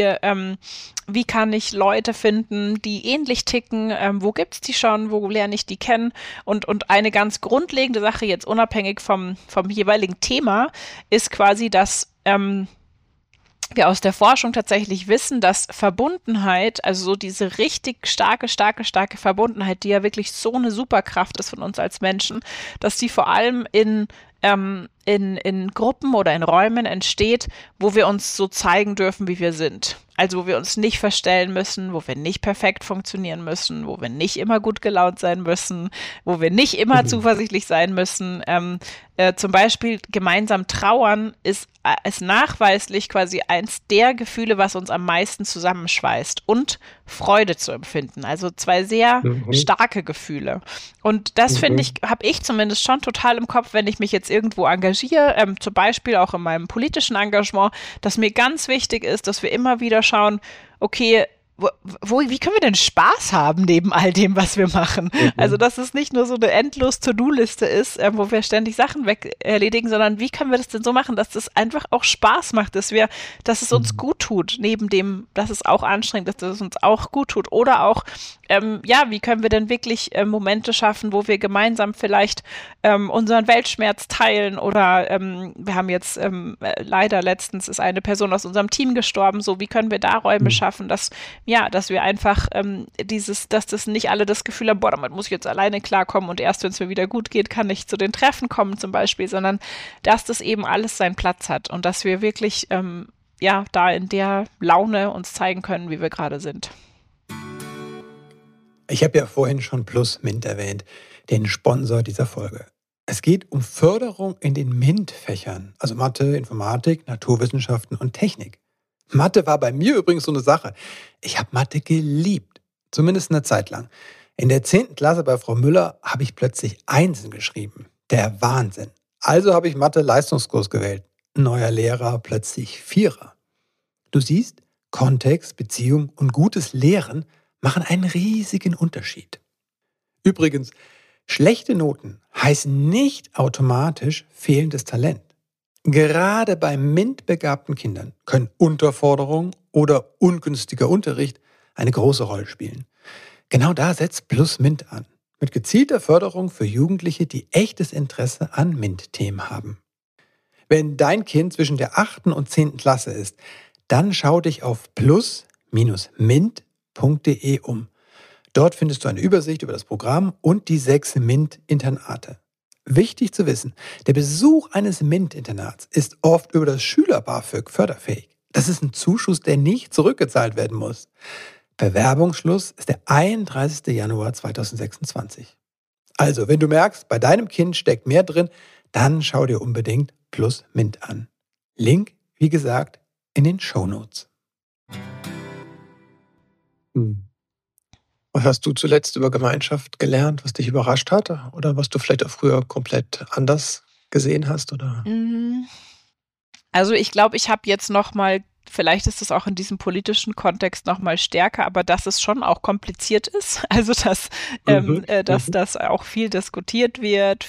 ich Leute finden, die ähnlich ticken? Wo gibt's die schon? Wo lerne ich die kennen? Und eine ganz grundlegende Sache, jetzt unabhängig vom jeweiligen Thema, ist quasi, dass wir aus der Forschung tatsächlich wissen, dass Verbundenheit, also so diese richtig starke Verbundenheit, die ja wirklich so eine Superkraft ist von uns als Menschen, dass die vor allem in Gruppen oder in Räumen entsteht, wo wir uns so zeigen dürfen, wie wir sind. Also wo wir uns nicht verstellen müssen, wo wir nicht perfekt funktionieren müssen, wo wir nicht immer gut gelaunt sein müssen, wo wir nicht immer zuversichtlich sein müssen. Zum Beispiel gemeinsam trauern ist nachweislich quasi eins der Gefühle, was uns am meisten zusammenschweißt und Freude zu empfinden. Also 2 sehr starke Gefühle. Und das finde ich, habe ich zumindest schon total im Kopf, wenn ich mich jetzt irgendwo engagiere, zum Beispiel auch in meinem politischen Engagement, dass mir ganz wichtig ist, dass wir immer wieder schauen, okay, wie können wir denn Spaß haben neben all dem, was wir machen? Also, dass es nicht nur so eine endlos To-Do-Liste ist, wo wir ständig Sachen erledigen, sondern wie können wir das denn so machen, dass das einfach auch Spaß macht, dass es uns gut tut, neben dem, dass es auch anstrengend ist, dass es uns auch gut tut. Oder auch, wie können wir denn wirklich Momente schaffen, wo wir gemeinsam vielleicht unseren Weltschmerz teilen oder wir haben jetzt leider letztens ist eine Person aus unserem Team gestorben, so wie können wir da Räume schaffen, dass wir einfach dass das nicht alle das Gefühl haben, boah, damit muss ich jetzt alleine klarkommen und erst, wenn es mir wieder gut geht, kann ich zu den Treffen kommen zum Beispiel, sondern dass das eben alles seinen Platz hat und dass wir wirklich da in der Laune uns zeigen können, wie wir gerade sind. Ich habe ja vorhin schon Plus MINT erwähnt, den Sponsor dieser Folge. Es geht um Förderung in den MINT-Fächern, also Mathe, Informatik, Naturwissenschaften und Technik. Mathe war bei mir übrigens so eine Sache. Ich habe Mathe geliebt, zumindest eine Zeit lang. In der 10. Klasse bei Frau Müller habe ich plötzlich Einsen geschrieben. Der Wahnsinn. Also habe ich Mathe-Leistungskurs gewählt. Neuer Lehrer, plötzlich Vierer. Du siehst, Kontext, Beziehung und gutes Lehren machen einen riesigen Unterschied. Übrigens, schlechte Noten heißen nicht automatisch fehlendes Talent. Gerade bei MINT-begabten Kindern können Unterforderung oder ungünstiger Unterricht eine große Rolle spielen. Genau da setzt Plus Mint an. Mit gezielter Förderung für Jugendliche, die echtes Interesse an MINT-Themen haben. Wenn dein Kind zwischen der 8. und 10. Klasse ist, dann schau dich auf plus-mint.de um. Dort findest du eine Übersicht über das Programm und die 6 MINT-Internate. Wichtig zu wissen, der Besuch eines MINT-Internats ist oft über das Schüler-BAföG förderfähig. Das ist ein Zuschuss, der nicht zurückgezahlt werden muss. Bewerbungsschluss ist der 31. Januar 2026. Also, wenn du merkst, bei deinem Kind steckt mehr drin, dann schau dir unbedingt Plus Mint an. Link, wie gesagt, in den Shownotes. Was hast du zuletzt über Gemeinschaft gelernt, was dich überrascht hat? Oder was du vielleicht auch früher komplett anders gesehen hast? Oder? Also ich glaube, ich habe jetzt nochmal, vielleicht ist es auch in diesem politischen Kontext nochmal stärker, aber dass es schon auch kompliziert ist. Also dass das auch viel diskutiert wird,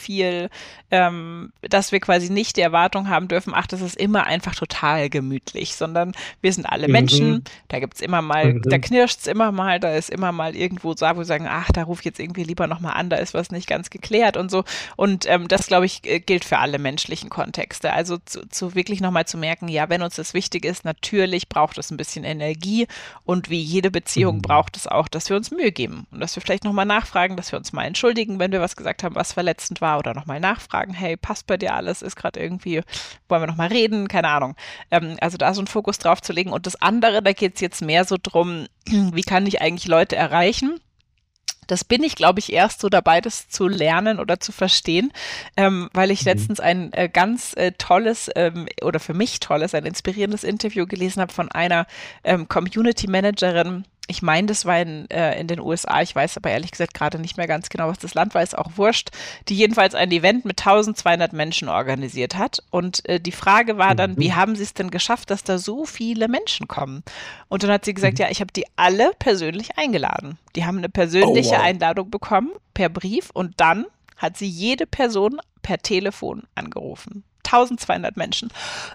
dass wir quasi nicht die Erwartung haben dürfen, das ist immer einfach total gemütlich, sondern wir sind alle Menschen, da gibt's immer mal, da knirscht's immer mal, da ist immer mal irgendwo wo wir sagen, da ruf ich jetzt irgendwie lieber nochmal an, da ist was nicht ganz geklärt und so. Und das, glaube ich, gilt für alle menschlichen Kontexte. Also zu wirklich nochmal zu merken, ja, wenn uns das wichtig ist, natürlich braucht es ein bisschen Energie und wie jede Beziehung braucht es auch, dass wir uns Mühe geben und dass wir vielleicht nochmal nachfragen, dass wir uns mal entschuldigen, wenn wir was gesagt haben, was verletzend war oder nochmal nachfragen, hey, passt bei dir alles, ist gerade irgendwie, wollen wir nochmal reden, keine Ahnung. Also da so einen Fokus drauf zu legen und das andere, da geht es jetzt mehr so drum, wie kann ich eigentlich Leute erreichen? Das bin ich, glaube ich, erst so dabei, das zu lernen oder zu verstehen, weil ich letztens ein ganz tolles oder für mich tolles, ein inspirierendes Interview gelesen habe von einer Community Managerin. Ich meine, das war in den USA, ich weiß aber ehrlich gesagt gerade nicht mehr ganz genau, was das Land war, ist auch wurscht, die jedenfalls ein Event mit 1200 Menschen organisiert hat. Und die Frage war dann, wie haben sie es denn geschafft, dass da so viele Menschen kommen? Und dann hat sie gesagt, ja, ich habe die alle persönlich eingeladen. Die haben eine persönliche Einladung bekommen per Brief und dann hat sie jede Person per Telefon angerufen. 1200 Menschen.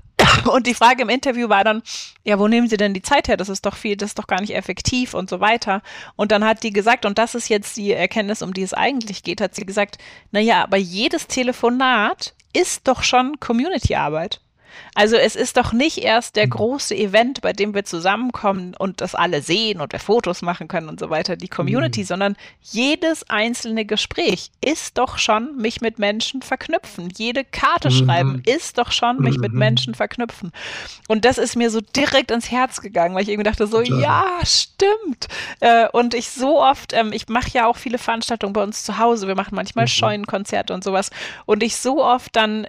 Und die Frage im Interview war dann, ja, wo nehmen Sie denn die Zeit her? Das ist doch gar nicht effektiv und so weiter. Und dann hat die gesagt, und das ist jetzt die Erkenntnis, um die es eigentlich geht, hat sie gesagt, naja, aber jedes Telefonat ist doch schon Community-Arbeit. Also es ist doch nicht erst der große Event, bei dem wir zusammenkommen und das alle sehen und wir Fotos machen können und so weiter, die Community, sondern jedes einzelne Gespräch ist doch schon mich mit Menschen verknüpfen. Jede Karte schreiben ist doch schon mich mit Menschen verknüpfen. Und das ist mir so direkt ins Herz gegangen, weil ich irgendwie dachte so, ja, stimmt. Und ich so oft, ich mache ja auch viele Veranstaltungen bei uns zu Hause, wir machen manchmal Scheunenkonzerte und sowas und ich so oft dann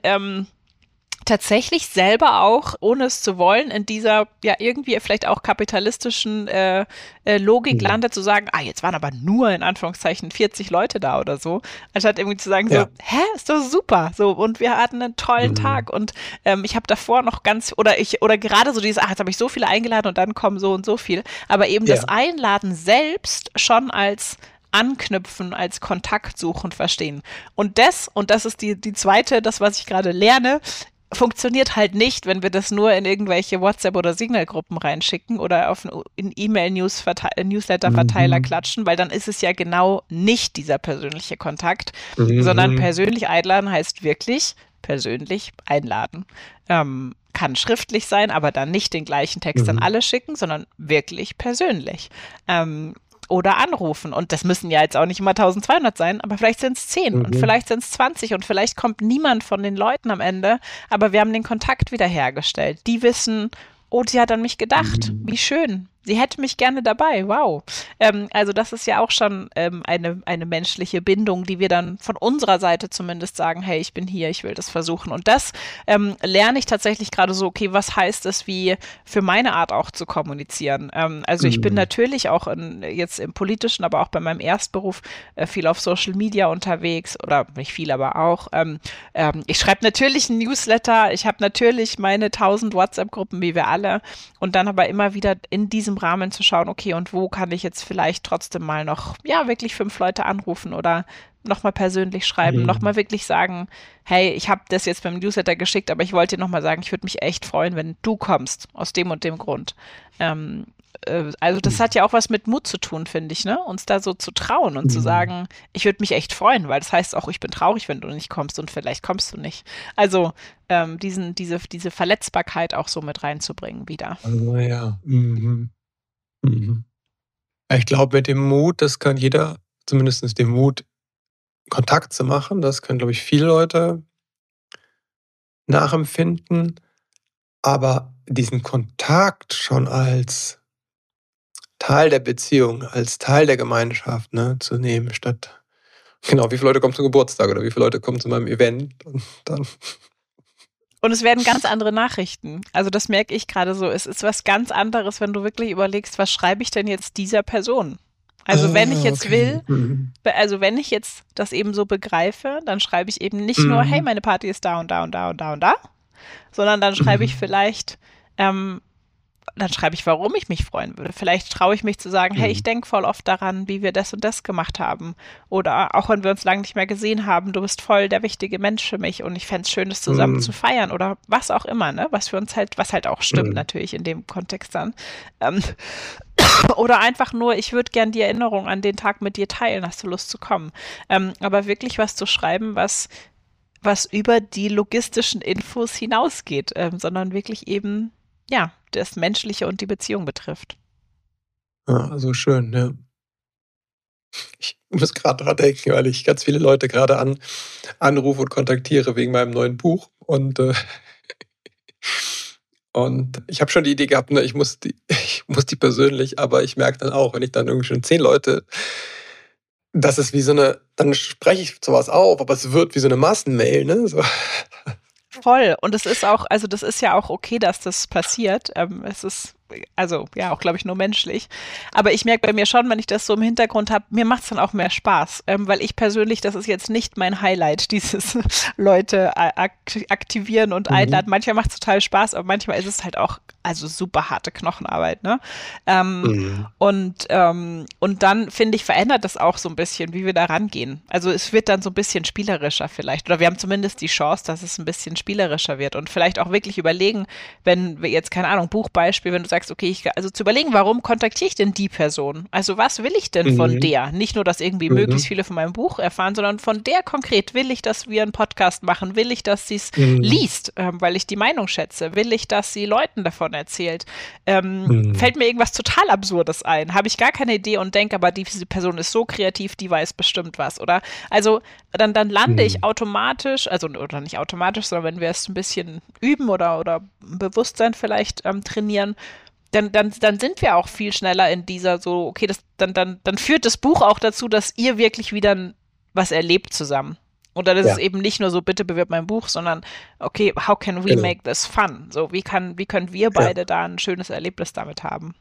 tatsächlich selber auch, ohne es zu wollen, in dieser ja irgendwie vielleicht auch kapitalistischen Logik landet, zu sagen, jetzt waren aber nur in Anführungszeichen 40 Leute da oder so, anstatt irgendwie zu sagen, so, ist doch super, so, und wir hatten einen tollen Tag und ich habe davor noch oder gerade so dieses, jetzt habe ich so viele eingeladen und dann kommen so und so viel, aber eben das Einladen selbst schon als anknüpfen, als Kontakt suchen, verstehen. Und das ist die zweite, das, was ich gerade lerne, funktioniert halt nicht, wenn wir das nur in irgendwelche WhatsApp- oder Signalgruppen reinschicken oder in E-Mail-Newsletter-Verteiler klatschen, weil dann ist es ja genau nicht dieser persönliche Kontakt, sondern persönlich einladen heißt wirklich persönlich einladen. Kann schriftlich sein, aber dann nicht den gleichen Text an alle schicken, sondern wirklich persönlich. Oder anrufen. Und das müssen ja jetzt auch nicht immer 1200 sein, aber vielleicht sind es 10 und vielleicht sind es 20 und vielleicht kommt niemand von den Leuten am Ende, aber wir haben den Kontakt wiederhergestellt. Die wissen, sie hat an mich gedacht. Wie schön. Sie hätte mich gerne dabei. Wow. Also das ist ja auch schon eine menschliche Bindung, die wir dann von unserer Seite zumindest sagen, hey, ich bin hier, ich will das versuchen. Und das lerne ich tatsächlich gerade so, okay, was heißt es, wie für meine Art auch zu kommunizieren? Also ich bin natürlich auch jetzt im Politischen, aber auch bei meinem Erstberuf viel auf Social Media unterwegs oder nicht viel, aber auch. Ich schreibe natürlich einen Newsletter, ich habe natürlich meine 1000 WhatsApp-Gruppen, wie wir alle, und dann aber immer wieder in diesem diesem Rahmen zu schauen, okay, und wo kann ich jetzt vielleicht trotzdem mal noch, ja, wirklich 5 Leute anrufen oder nochmal persönlich schreiben, nochmal wirklich sagen, hey, ich habe das jetzt beim Newsletter geschickt, aber ich wollte dir nochmal sagen, ich würde mich echt freuen, wenn du kommst, aus dem und dem Grund. Also das hat ja auch was mit Mut zu tun, finde ich, ne? Uns da so zu trauen und zu sagen, ich würde mich echt freuen, weil das heißt auch, ich bin traurig, wenn du nicht kommst und vielleicht kommst du nicht. Also diese Verletzbarkeit auch so mit reinzubringen wieder. Also, ja. Ich glaube, mit dem Mut, das kann jeder, zumindest den Mut, Kontakt zu machen, das können, glaube ich, viele Leute nachempfinden. Aber diesen Kontakt schon als Teil der Beziehung, als Teil der Gemeinschaft, ne, zu nehmen, statt, genau, wie viele Leute kommen zum Geburtstag oder wie viele Leute kommen zu meinem Event und dann. Und es werden ganz andere Nachrichten. Also das merke ich gerade so. Es ist was ganz anderes, wenn du wirklich überlegst, was schreibe ich denn jetzt dieser Person? Also wenn ich jetzt will, also wenn ich jetzt das eben so begreife, dann schreibe ich eben nicht nur, hey, meine Party ist da und da und da und da und da, sondern dann schreibe ich vielleicht, dann schreibe ich, warum ich mich freuen würde. Vielleicht traue ich mich zu sagen, hey, ich denke voll oft daran, wie wir das und das gemacht haben. Oder auch wenn wir uns lange nicht mehr gesehen haben, du bist voll der wichtige Mensch für mich und ich fände es schön, das zusammen zu feiern oder was auch immer, ne? Was für uns halt, was halt auch stimmt natürlich in dem Kontext dann. Oder einfach nur, ich würde gern die Erinnerung an den Tag mit dir teilen, hast du Lust zu kommen. Aber wirklich was zu schreiben, was über die logistischen Infos hinausgeht, sondern wirklich eben, ja, das Menschliche und die Beziehung betrifft. Ja, also schön, ja. Ich muss gerade dran denken, weil ich ganz viele Leute gerade anrufe und kontaktiere wegen meinem neuen Buch. Und ich habe schon die Idee gehabt, ne, ich muss die persönlich, aber ich merke dann auch, wenn ich dann irgendwie schon 10 Leute, das ist wie so eine, dann spreche ich sowas auf, aber es wird wie so eine Massenmail, ne? So. Voll. Und es ist auch, also das ist ja auch okay, dass das passiert. Es ist, also ja, auch glaube ich nur menschlich. Aber ich merke bei mir schon, wenn ich das so im Hintergrund habe, mir macht es dann auch mehr Spaß. Weil ich persönlich, das ist jetzt nicht mein Highlight, dieses Leute aktivieren und einladen. Manchmal macht es total Spaß, aber manchmal ist es halt auch, also super harte Knochenarbeit, ne? Und dann, finde ich, verändert das auch so ein bisschen, wie wir da rangehen. Also es wird dann so ein bisschen spielerischer vielleicht. Oder wir haben zumindest die Chance, dass es ein bisschen spielerischer wird. Und vielleicht auch wirklich überlegen, wenn wir jetzt, keine Ahnung, Buchbeispiel, wenn du sagst, okay, also zu überlegen, warum kontaktiere ich denn die Person? Also was will ich denn von der? Nicht nur, dass irgendwie möglichst viele von meinem Buch erfahren, sondern von der konkret. Will ich, dass wir einen Podcast machen? Will ich, dass sie es liest, weil ich die Meinung schätze? Will ich, dass sie Leuten davon erzählt? Fällt mir irgendwas total Absurdes ein? Habe ich gar keine Idee und denke, aber diese Person ist so kreativ, die weiß bestimmt was, oder? Also dann lande ich automatisch, also oder nicht automatisch, sondern wenn wir es ein bisschen üben oder Bewusstsein vielleicht trainieren, dann sind wir auch viel schneller in dieser so, okay, dann führt das Buch auch dazu, dass ihr wirklich wieder was erlebt zusammen. Und dann ist es eben nicht nur so, bitte bewirb mein Buch, sondern okay, how can we make this fun? So, wie können wir beide da ein schönes Erlebnis damit haben?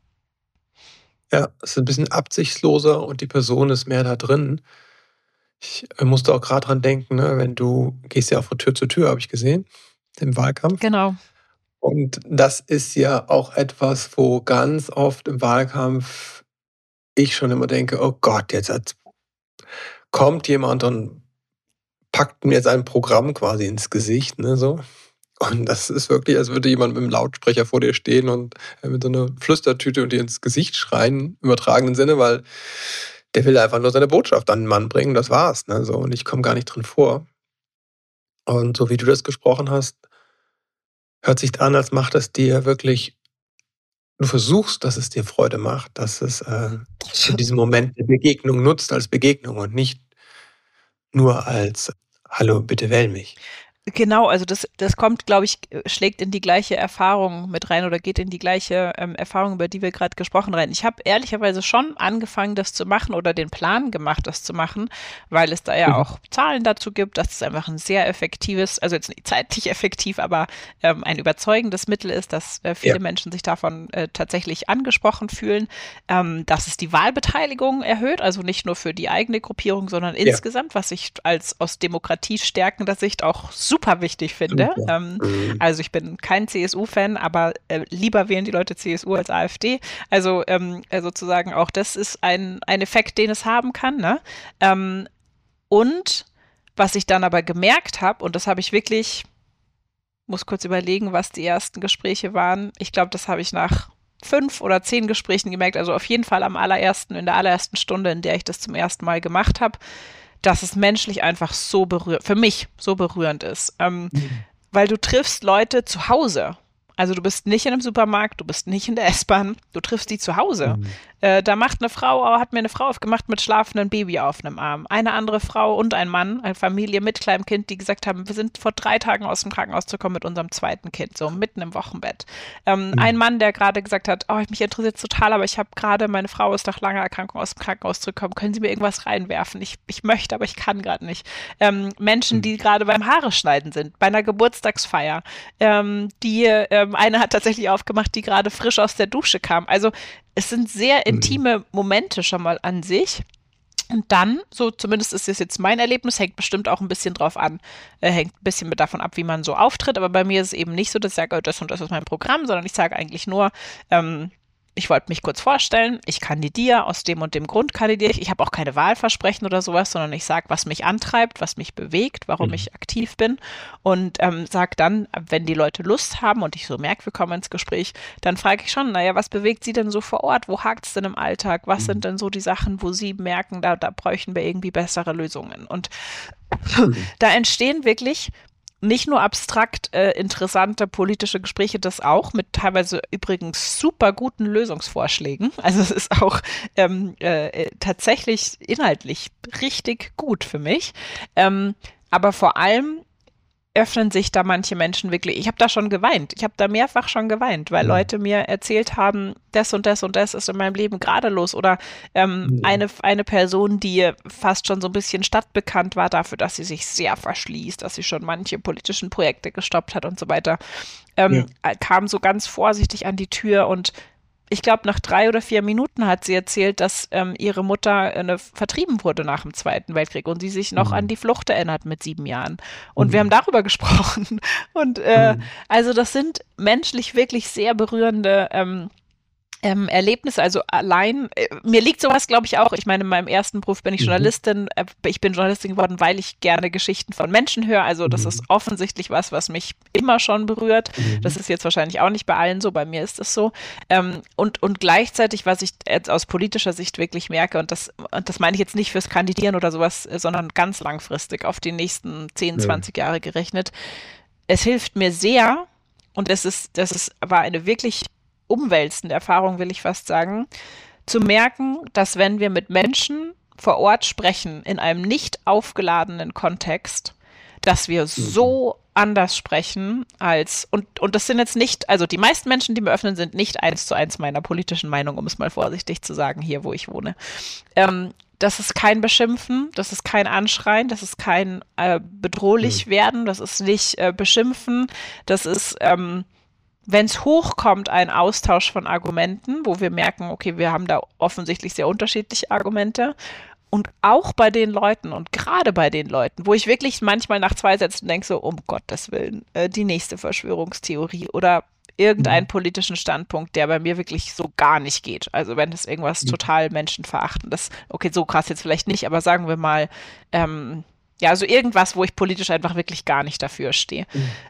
Ja, es ist ein bisschen absichtsloser und die Person ist mehr da drin. Ich musste auch gerade dran denken, ne, wenn du gehst ja auch von Tür zu Tür, habe ich gesehen, im Wahlkampf. Genau. Und das ist ja auch etwas, wo ganz oft im Wahlkampf ich schon immer denke, oh Gott, jetzt kommt jemand und packt mir sein Programm quasi ins Gesicht, ne, so. Und das ist wirklich, als würde jemand mit einem Lautsprecher vor dir stehen und mit so einer Flüstertüte und dir ins Gesicht schreien, im übertragenen Sinne, weil der will einfach nur seine Botschaft an den Mann bringen, das war's, ne, so. Und ich komme gar nicht drin vor. Und so wie du das gesprochen hast, hört sich an, als macht es dir wirklich, du versuchst, dass es dir Freude macht, dass es in diesem Moment der Begegnung nutzt als Begegnung und nicht nur als Hallo, bitte wähl mich. Genau, also das kommt, glaube ich, schlägt in die gleiche Erfahrung mit rein oder geht in die gleiche Erfahrung, über die wir gerade gesprochen rein. Ich habe ehrlicherweise schon angefangen, das zu machen oder den Plan gemacht, das zu machen, weil es da ja auch Zahlen dazu gibt, dass es einfach ein sehr effektives, also jetzt nicht zeitlich effektiv, aber ein überzeugendes Mittel ist, dass viele Menschen sich davon tatsächlich angesprochen fühlen, dass es die Wahlbeteiligung erhöht, also nicht nur für die eigene Gruppierung, sondern insgesamt, was ich aus demokratiestärkender Sicht auch super wichtig finde. Also ich bin kein CSU-Fan, aber lieber wählen die Leute CSU als AfD. Also sozusagen auch das ist ein Effekt, den es haben kann. Ne? Und was ich dann aber gemerkt habe, und das habe ich wirklich, muss kurz überlegen, was die ersten Gespräche waren. Ich glaube, das habe ich nach 5 oder 10 Gesprächen gemerkt, also auf jeden Fall in der allerersten Stunde, in der ich das zum ersten Mal gemacht habe, dass es menschlich einfach für mich so berührend ist. Weil du triffst Leute zu Hause. Also du bist nicht in einem Supermarkt, du bist nicht in der S-Bahn, du triffst die zu Hause. Da hat mir eine Frau aufgemacht mit schlafendem Baby auf einem Arm. Eine andere Frau und ein Mann, eine Familie mit kleinem Kind, die gesagt haben, wir sind vor 3 Tagen aus dem Krankenhaus gekommen mit unserem zweiten Kind, so mitten im Wochenbett. Ein Mann, der gerade gesagt hat, mich interessiert total, aber ich habe gerade, meine Frau ist nach langer Erkrankung aus dem Krankenhaus zurückgekommen, können Sie mir irgendwas reinwerfen? Ich möchte, aber ich kann gerade nicht. Menschen, die gerade beim Haare schneiden sind, bei einer Geburtstagsfeier, eine hat tatsächlich aufgemacht, die gerade frisch aus der Dusche kam. Also es sind sehr intime Momente schon mal an sich. Und dann, so zumindest ist es jetzt mein Erlebnis, hängt bestimmt auch ein bisschen hängt ein bisschen davon ab, wie man so auftritt. Aber bei mir ist es eben nicht so, dass ich sage, das und das ist mein Programm, sondern ich sage eigentlich nur, ich wollte mich kurz vorstellen, ich kandidiere, aus dem und dem Grund kandidiere ich. Ich habe auch keine Wahlversprechen oder sowas, sondern ich sage, was mich antreibt, was mich bewegt, warum ich aktiv bin und sage dann, wenn die Leute Lust haben und ich so merke, wir kommen ins Gespräch, dann frage ich schon, naja, was bewegt sie denn so vor Ort? Wo hakt es denn im Alltag? Was sind denn so die Sachen, wo sie merken, da bräuchten wir irgendwie bessere Lösungen? Und da entstehen wirklich nicht nur abstrakt interessante politische Gespräche, das auch mit teilweise übrigens super guten Lösungsvorschlägen. Also es ist auch tatsächlich inhaltlich richtig gut für mich. Aber vor allem öffnen sich da manche Menschen wirklich. Ich habe da schon geweint. Ich habe da mehrfach schon geweint, weil Leute mir erzählt haben, das und das und das ist in meinem Leben gerade los. Oder eine Person, die fast schon so ein bisschen stadtbekannt war dafür, dass sie sich sehr verschließt, dass sie schon manche politischen Projekte gestoppt hat und so weiter, kam so ganz vorsichtig an die Tür und ich glaube, nach 3 oder 4 Minuten hat sie erzählt, dass ihre Mutter vertrieben wurde nach dem Zweiten Weltkrieg und sie sich noch an die Flucht erinnert mit 7 Jahren. Und wir haben darüber gesprochen. Und also das sind menschlich wirklich sehr berührende Erlebnisse, also allein, mir liegt sowas, glaube ich, auch. Ich meine, in meinem ersten Beruf bin ich Journalistin. Ich bin Journalistin geworden, weil ich gerne Geschichten von Menschen höre. Also das ist offensichtlich was mich immer schon berührt. Das ist jetzt wahrscheinlich auch nicht bei allen so, bei mir ist es so. Und gleichzeitig, was ich jetzt aus politischer Sicht wirklich merke, und das meine ich jetzt nicht fürs Kandidieren oder sowas, sondern ganz langfristig auf die nächsten 10, 20 Jahre gerechnet, es hilft mir sehr, und war eine wirklich umwälzende Erfahrung, will ich fast sagen, zu merken, dass wenn wir mit Menschen vor Ort sprechen, in einem nicht aufgeladenen Kontext, dass wir so anders sprechen und das sind jetzt nicht, also die meisten Menschen, die mir öffnen, sind nicht 1:1 meiner politischen Meinung, um es mal vorsichtig zu sagen, hier, wo ich wohne. Das ist kein Beschimpfen, das ist kein Anschreien, das ist kein bedrohlich werden, das ist nicht beschimpfen, das ist wenn es hochkommt, ein Austausch von Argumenten, wo wir merken, okay, wir haben da offensichtlich sehr unterschiedliche Argumente. Und auch bei den Leuten und gerade bei den Leuten, wo ich wirklich manchmal nach 2 Sätzen denke, so um Gottes Willen, die nächste Verschwörungstheorie oder irgendeinen politischen Standpunkt, der bei mir wirklich so gar nicht geht. Also wenn es irgendwas total menschenverachtendes, okay, so krass jetzt vielleicht nicht, aber sagen wir mal, also irgendwas, wo ich politisch einfach wirklich gar nicht dafür stehe.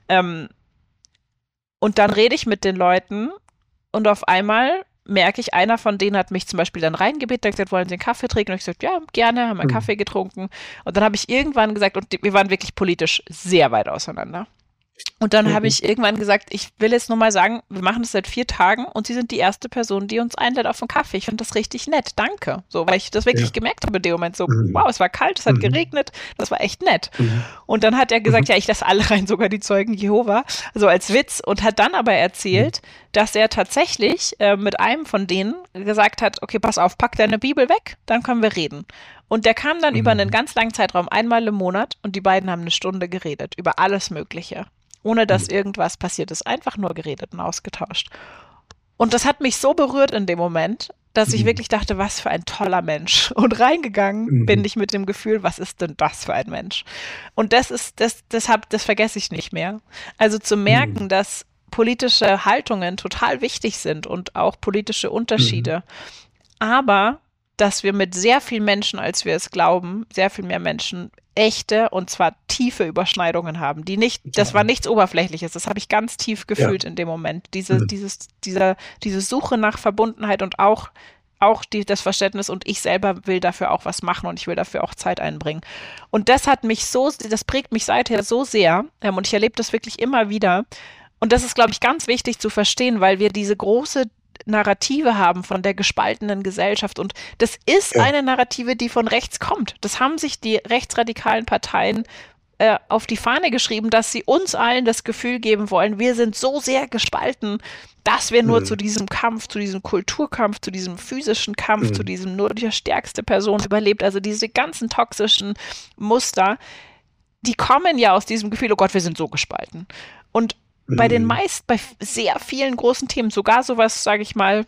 Und dann rede ich mit den Leuten und auf einmal merke ich, einer von denen hat mich zum Beispiel dann reingebeten, hat gesagt, wollen Sie einen Kaffee trinken? Und ich gesagt, ja, gerne, haben einen Kaffee getrunken. Und dann habe ich irgendwann gesagt, und wir waren wirklich politisch sehr weit auseinander. Und dann habe ich irgendwann gesagt, ich will jetzt nur mal sagen, wir machen das seit 4 Tagen und Sie sind die erste Person, die uns einlädt auf einen Kaffee. Ich finde das richtig nett, danke. So, weil ich das wirklich gemerkt habe in dem Moment so, wow, es war kalt, es hat geregnet, das war echt nett. Und dann hat er gesagt, ja, ich lasse alle rein, sogar die Zeugen Jehova, so als Witz, und hat dann aber erzählt, dass er tatsächlich mit einem von denen gesagt hat, okay, pass auf, pack deine Bibel weg, dann können wir reden. Und der kam dann über einen ganz langen Zeitraum, einmal im Monat, und die beiden haben 1 Stunde geredet über alles Mögliche. Ohne dass irgendwas passiert ist. Einfach nur geredet und ausgetauscht. Und das hat mich so berührt in dem Moment, dass ich wirklich dachte, was für ein toller Mensch. Und reingegangen bin ich mit dem Gefühl, was ist denn das für ein Mensch? Und das vergesse ich nicht mehr. Also zu merken, dass politische Haltungen total wichtig sind und auch politische Unterschiede. Aber dass wir mit sehr vielen Menschen, als wir es glauben, sehr viel mehr Menschen echte und zwar tiefe Überschneidungen haben, das war nichts Oberflächliches, das habe ich ganz tief gefühlt in dem Moment. Diese Suche nach Verbundenheit und auch das Verständnis, und ich selber will dafür auch was machen und ich will dafür auch Zeit einbringen. Und das prägt mich seither so sehr, und ich erlebe das wirklich immer wieder. Und das ist, glaube ich, ganz wichtig zu verstehen, weil wir diese große Narrative haben von der gespaltenen Gesellschaft. Und das ist eine Narrative, die von rechts kommt. Das haben sich die rechtsradikalen Parteien auf die Fahne geschrieben, dass sie uns allen das Gefühl geben wollen, wir sind so sehr gespalten, dass wir nur zu diesem Kampf, zu diesem Kulturkampf, zu diesem physischen Kampf, zu diesem nur die stärkste Person überlebt. Also diese ganzen toxischen Muster, die kommen ja aus diesem Gefühl, oh Gott, wir sind so gespalten. Und bei sehr vielen großen Themen, sogar sowas, sage ich mal,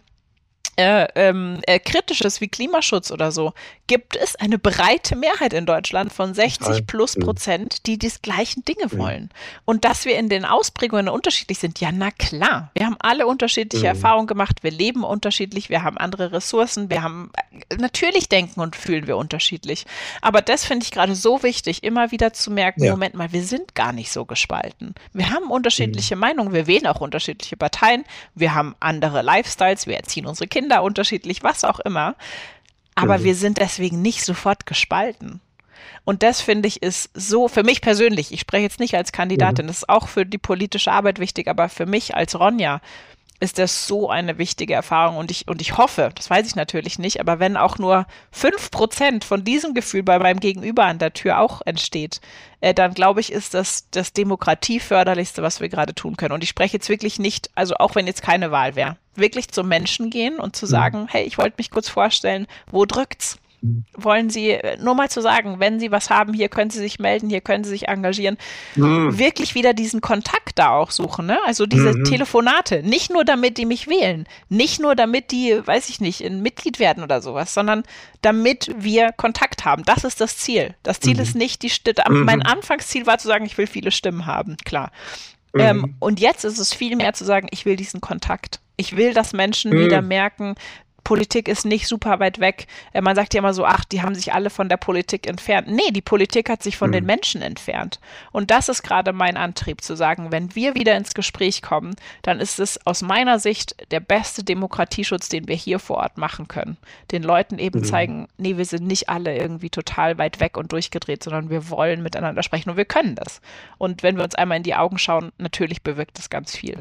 Kritisches wie Klimaschutz oder so, gibt es eine breite Mehrheit in Deutschland von 60+%, die die gleichen Dinge wollen. Und dass wir in den Ausprägungen unterschiedlich sind, ja, na klar. Wir haben alle unterschiedliche Erfahrungen gemacht, wir leben unterschiedlich, wir haben andere Ressourcen, natürlich denken und fühlen wir unterschiedlich. Aber das finde ich gerade so wichtig, immer wieder zu merken, Moment mal, wir sind gar nicht so gespalten. Wir haben unterschiedliche Meinungen, wir wählen auch unterschiedliche Parteien, wir haben andere Lifestyles, wir erziehen unsere Kinder unterschiedlich, was auch immer. Aber wir sind deswegen nicht sofort gespalten. Und das, finde ich, ist so, für mich persönlich, ich spreche jetzt nicht als Kandidatin, das ist auch für die politische Arbeit wichtig, aber für mich als Ronja ist das so eine wichtige Erfahrung. Und ich hoffe, das weiß ich natürlich nicht, aber wenn auch nur 5% von diesem Gefühl bei meinem Gegenüber an der Tür auch entsteht, dann glaube ich, ist das Demokratieförderlichste, was wir gerade tun können. Und ich spreche jetzt wirklich nicht, also auch wenn jetzt keine Wahl wäre, wirklich zum Menschen gehen und zu sagen, hey, ich wollte mich kurz vorstellen, wo drückt's? Wollen Sie, nur mal zu sagen, wenn Sie was haben, hier können Sie sich melden, hier können Sie sich engagieren, wirklich wieder diesen Kontakt da auch suchen, ne? Also diese Telefonate, nicht nur damit die mich wählen, nicht nur damit die, weiß ich nicht, ein Mitglied werden oder sowas, sondern damit wir Kontakt haben. Das ist das Ziel. Das Ziel ist nicht die Stimme. Mein Anfangsziel war zu sagen, ich will viele Stimmen haben, klar. Und jetzt ist es viel mehr zu sagen, ich will diesen Kontakt. Ich will, dass Menschen wieder merken, Politik ist nicht super weit weg. Man sagt ja immer so, ach, die haben sich alle von der Politik entfernt. Nee, die Politik hat sich von den Menschen entfernt. Und das ist gerade mein Antrieb, zu sagen, wenn wir wieder ins Gespräch kommen, dann ist es aus meiner Sicht der beste Demokratieschutz, den wir hier vor Ort machen können. Den Leuten eben zeigen, nee, wir sind nicht alle irgendwie total weit weg und durchgedreht, sondern wir wollen miteinander sprechen und wir können das. Und wenn wir uns einmal in die Augen schauen, natürlich bewirkt das ganz viel.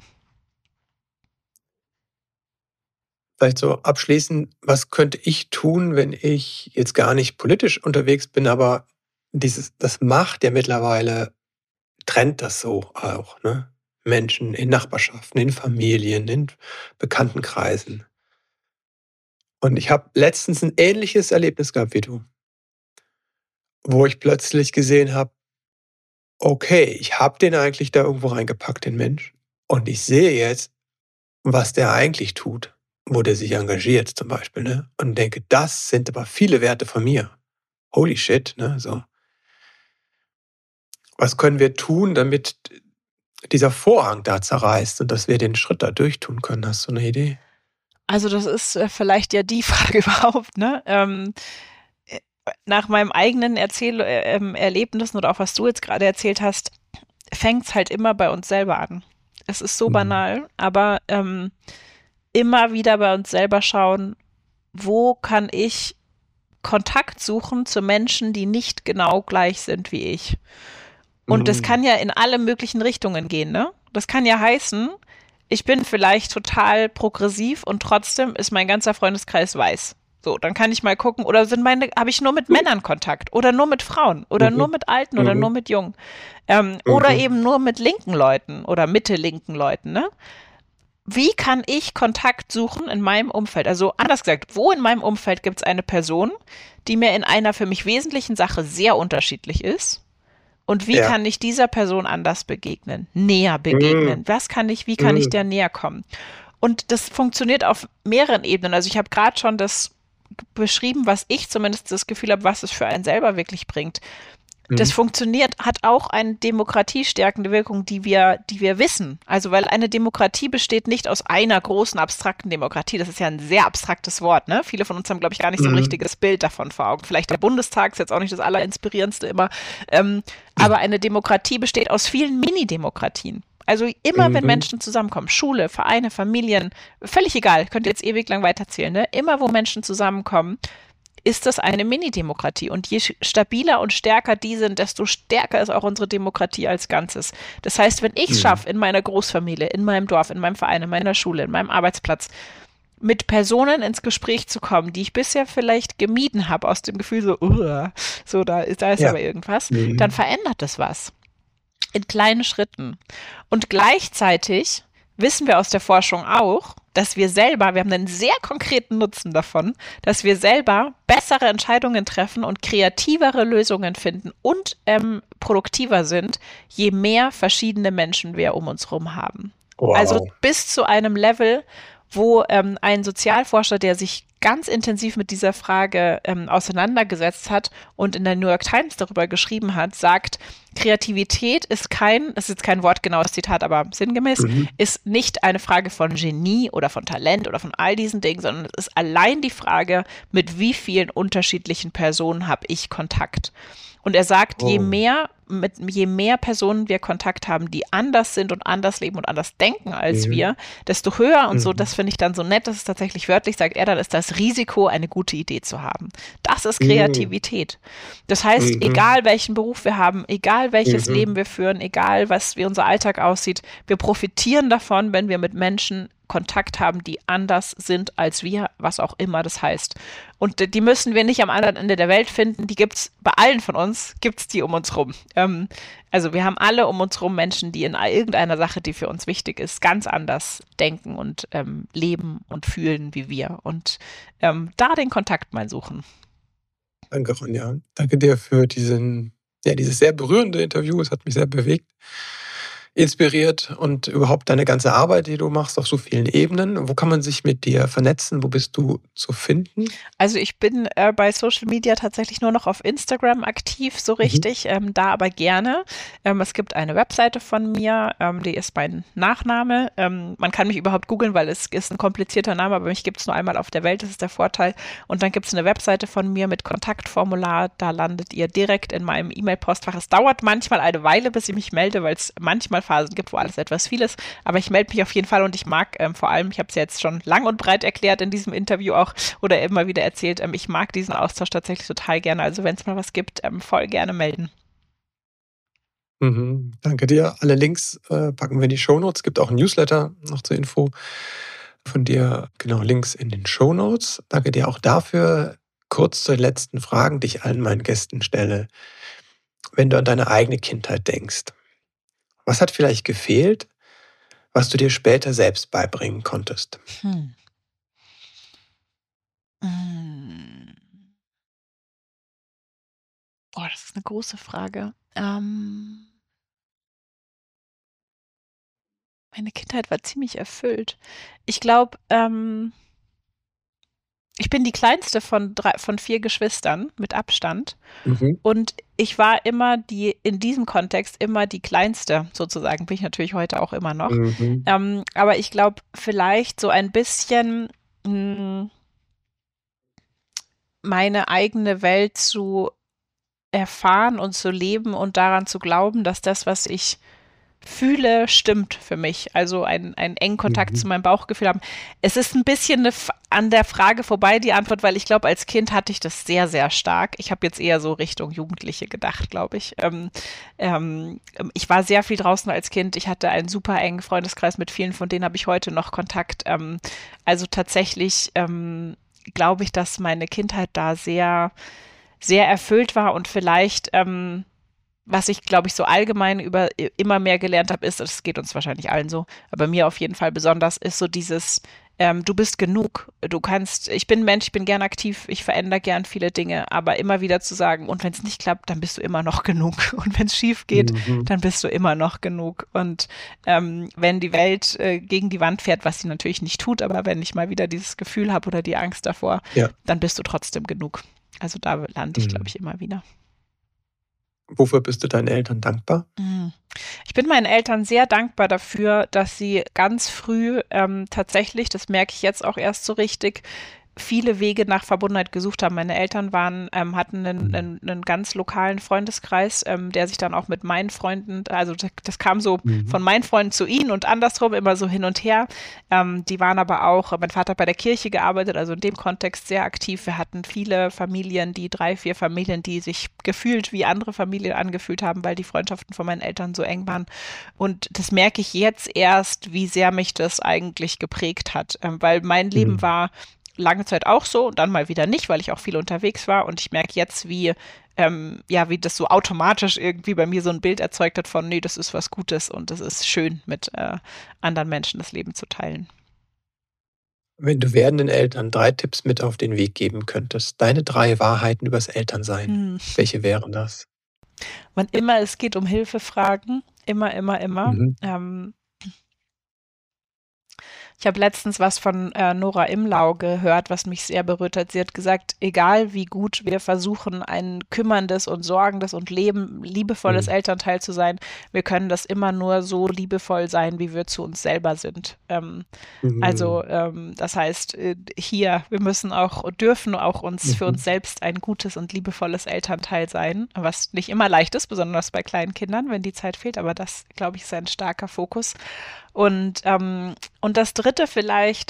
Vielleicht so abschließend, was könnte ich tun, wenn ich jetzt gar nicht politisch unterwegs bin, aber das macht ja mittlerweile, trennt das so auch, ne? Menschen in Nachbarschaften, in Familien, in Bekanntenkreisen. Und ich habe letztens ein ähnliches Erlebnis gehabt wie du, wo ich plötzlich gesehen habe, okay, ich habe den eigentlich da irgendwo reingepackt, den Mensch, und ich sehe jetzt, was der eigentlich tut, wo der sich engagiert zum Beispiel, ne? Und denke, das sind aber viele Werte von mir. Holy shit, ne? So. Was können wir tun, damit dieser Vorhang da zerreißt und dass wir den Schritt da durchtun können? Hast du eine Idee? Also das ist vielleicht ja die Frage überhaupt, ne? Nach meinem eigenen Erlebnissen oder auch was du jetzt gerade erzählt hast, fängt es halt immer bei uns selber an. Es ist so banal, aber immer wieder bei uns selber schauen, wo kann ich Kontakt suchen zu Menschen, die nicht genau gleich sind wie ich. Und das kann ja in alle möglichen Richtungen gehen, ne? Das kann ja heißen, ich bin vielleicht total progressiv und trotzdem ist mein ganzer Freundeskreis weiß. So, dann kann ich mal gucken, oder habe ich nur mit Männern Kontakt oder nur mit Frauen oder nur mit Alten oder nur mit Jungen oder eben nur mit linken Leuten oder mitte-linken Leuten, ne? Wie kann ich Kontakt suchen in meinem Umfeld? Also anders gesagt, wo in meinem Umfeld gibt es eine Person, die mir in einer für mich wesentlichen Sache sehr unterschiedlich ist? Und wie kann ich dieser Person anders begegnen, näher begegnen? Wie kann ich der näher kommen? Und das funktioniert auf mehreren Ebenen. Also ich habe gerade schon das beschrieben, was ich zumindest das Gefühl habe, was es für einen selber wirklich bringt. Das Mhm. funktioniert, hat auch eine demokratiestärkende Wirkung, die wir wissen. Also, weil eine Demokratie besteht nicht aus einer großen abstrakten Demokratie. Das ist ja ein sehr abstraktes Wort, ne? Viele von uns haben, glaube ich, gar nicht so ein Mhm. richtiges Bild davon vor Augen. Vielleicht der Bundestag ist jetzt auch nicht das Allerinspirierendste immer. Aber eine Demokratie besteht aus vielen Mini-Demokratien. Also immer, wenn Mhm. Menschen zusammenkommen, Schule, Vereine, Familien, völlig egal, könnt ihr jetzt ewig lang weiterzählen, ne? Immer, wo Menschen zusammenkommen, ist das eine Mini-Demokratie. Und je stabiler und stärker die sind, desto stärker ist auch unsere Demokratie als Ganzes. Das heißt, wenn ich es Mhm. schaffe, in meiner Großfamilie, in meinem Dorf, in meinem Verein, in meiner Schule, in meinem Arbeitsplatz, mit Personen ins Gespräch zu kommen, die ich bisher vielleicht gemieden habe, aus dem Gefühl so, so da ist Ja. aber irgendwas, dann Mhm. verändert das was. In kleinen Schritten. Und gleichzeitig wissen wir aus der Forschung auch, dass wir selber, wir haben einen sehr konkreten Nutzen davon, dass wir selber bessere Entscheidungen treffen und kreativere Lösungen finden und produktiver sind, je mehr verschiedene Menschen wir um uns herum haben. Also Wow. bis zu einem Level, wo ein Sozialforscher, der sich ganz intensiv mit dieser Frage auseinandergesetzt hat und in der New York Times darüber geschrieben hat, sagt, Kreativität ist das ist jetzt kein wortgenaues Zitat, aber sinngemäß, Mhm. ist nicht eine Frage von Genie oder von Talent oder von all diesen Dingen, sondern es ist allein die Frage, mit wie vielen unterschiedlichen Personen habe ich Kontakt. Und er sagt, Oh. je mehr Personen wir Kontakt haben, die anders sind und anders leben und anders denken als Mhm. wir, desto höher und so, Mhm. das finde ich dann so nett, dass es tatsächlich wörtlich sagt, er dann ist das Risiko, eine gute Idee zu haben. Das ist Mhm. Kreativität. Das heißt, Mhm. egal welchen Beruf wir haben, egal welches Leben Mhm. wir führen, egal wie unser Alltag aussieht, wir profitieren davon, wenn wir mit Menschen Kontakt haben, die anders sind als wir, was auch immer das heißt. Und die müssen wir nicht am anderen Ende der Welt finden, die gibt es bei allen von uns, gibt es die um uns rum. Also wir haben alle um uns rum Menschen, die in irgendeiner Sache, die für uns wichtig ist, ganz anders denken und leben und fühlen wie wir. Und da den Kontakt mal suchen. Danke, Ronja. Danke dir für dieses sehr berührende Interview. Es hat mich sehr bewegt, inspiriert und überhaupt deine ganze Arbeit, die du machst auf so vielen Ebenen. Wo kann man sich mit dir vernetzen? Wo bist du zu finden? Also ich bin bei Social Media tatsächlich nur noch auf Instagram aktiv, so Mhm. richtig, da aber gerne. Es gibt eine Webseite von mir, die ist mein Nachname. Man kann mich überhaupt googeln, weil es ist ein komplizierter Name, aber mich gibt es nur einmal auf der Welt, das ist der Vorteil. Und dann gibt es eine Webseite von mir mit Kontaktformular, da landet ihr direkt in meinem E-Mail-Postfach. Es dauert manchmal eine Weile, bis ich mich melde, weil es manchmal Phasen gibt, wo alles etwas viel ist, aber ich melde mich auf jeden Fall und ich mag vor allem, ich habe es ja jetzt schon lang und breit erklärt in diesem Interview auch oder immer wieder erzählt, ich mag diesen Austausch tatsächlich total gerne, also wenn es mal was gibt, voll gerne melden. Mhm. Danke dir. Alle Links packen wir in die Shownotes. Es gibt auch ein Newsletter noch zur Info von dir. Genau, Links in den Shownotes. Danke dir auch dafür. Kurz zu den letzten Fragen, die ich allen meinen Gästen stelle. Wenn du an deine eigene Kindheit denkst, was hat vielleicht gefehlt, was du dir später selbst beibringen konntest? Hm. Mm. Oh, das ist eine große Frage. Meine Kindheit war ziemlich erfüllt. Ich glaube, ich bin die kleinste von 4 Geschwistern mit Abstand. Mhm. Und ich war in diesem Kontext immer die Kleinste, sozusagen, bin ich natürlich heute auch immer noch. Mhm. Aber ich glaube, vielleicht so ein bisschen mh, meine eigene Welt zu erfahren und zu leben und daran zu glauben, dass das, was ich fühle, stimmt für mich. Also einen engen Kontakt zu Mhm. meinem Bauchgefühl haben. Es ist ein bisschen an der Frage vorbei, die Antwort, weil ich glaube, als Kind hatte ich das sehr, sehr stark. Ich habe jetzt eher so Richtung Jugendliche gedacht, glaube ich. Ich war sehr viel draußen als Kind. Ich hatte einen super engen Freundeskreis mit vielen, von denen habe ich heute noch Kontakt. Also tatsächlich glaube ich, dass meine Kindheit da sehr, sehr erfüllt war und vielleicht was ich, glaube ich, so allgemein immer mehr gelernt habe, ist, das geht uns wahrscheinlich allen so, aber mir auf jeden Fall besonders, ist so dieses du bist genug. Ich bin Mensch, ich bin gern aktiv, ich verändere gern viele Dinge, aber immer wieder zu sagen, und wenn es nicht klappt, dann bist du immer noch genug. Und wenn es schief geht, dann bist du immer noch genug. Und wenn die Welt gegen die Wand fährt, was sie natürlich nicht tut, aber wenn ich mal wieder dieses Gefühl habe oder die Angst davor, dann bist du trotzdem genug. Also da lande ich, glaube ich, immer wieder. Wofür bist du deinen Eltern dankbar? Ich bin meinen Eltern sehr dankbar dafür, dass sie ganz früh tatsächlich, das merke ich jetzt auch erst so richtig, viele Wege nach Verbundenheit gesucht haben. Meine Eltern hatten einen ganz lokalen Freundeskreis, der sich dann auch mit meinen Freunden, also das kam so von meinen Freunden zu ihnen und andersrum immer so hin und her. Die waren aber auch, mein Vater hat bei der Kirche gearbeitet, also in dem Kontext sehr aktiv. Wir hatten viele Familien, 3, 4 Familien, die sich gefühlt wie andere Familien angefühlt haben, weil die Freundschaften von meinen Eltern so eng waren. Und das merke ich jetzt erst, wie sehr mich das eigentlich geprägt hat, weil mein Leben war lange Zeit auch so und dann mal wieder nicht, weil ich auch viel unterwegs war und ich merke jetzt, wie das so automatisch irgendwie bei mir so ein Bild erzeugt hat von, nee, das ist was Gutes und das ist schön, mit anderen Menschen das Leben zu teilen. Wenn du werdenden Eltern 3 Tipps mit auf den Weg geben könntest, deine 3 Wahrheiten übers Elternsein, welche wären das? Wann immer es geht, um Hilfe fragen, immer. Ich habe letztens was von Nora Imlau gehört, was mich sehr berührt hat. Sie hat gesagt, egal wie gut wir versuchen, ein kümmerndes und sorgendes und liebevolles Elternteil zu sein, wir können das immer nur so liebevoll sein, wie wir zu uns selber sind. Das heißt, wir müssen dürfen auch uns für uns selbst ein gutes und liebevolles Elternteil sein, was nicht immer leicht ist, besonders bei kleinen Kindern, wenn die Zeit fehlt, aber das, glaube ich, ist ein starker Fokus. Und das Dritte vielleicht,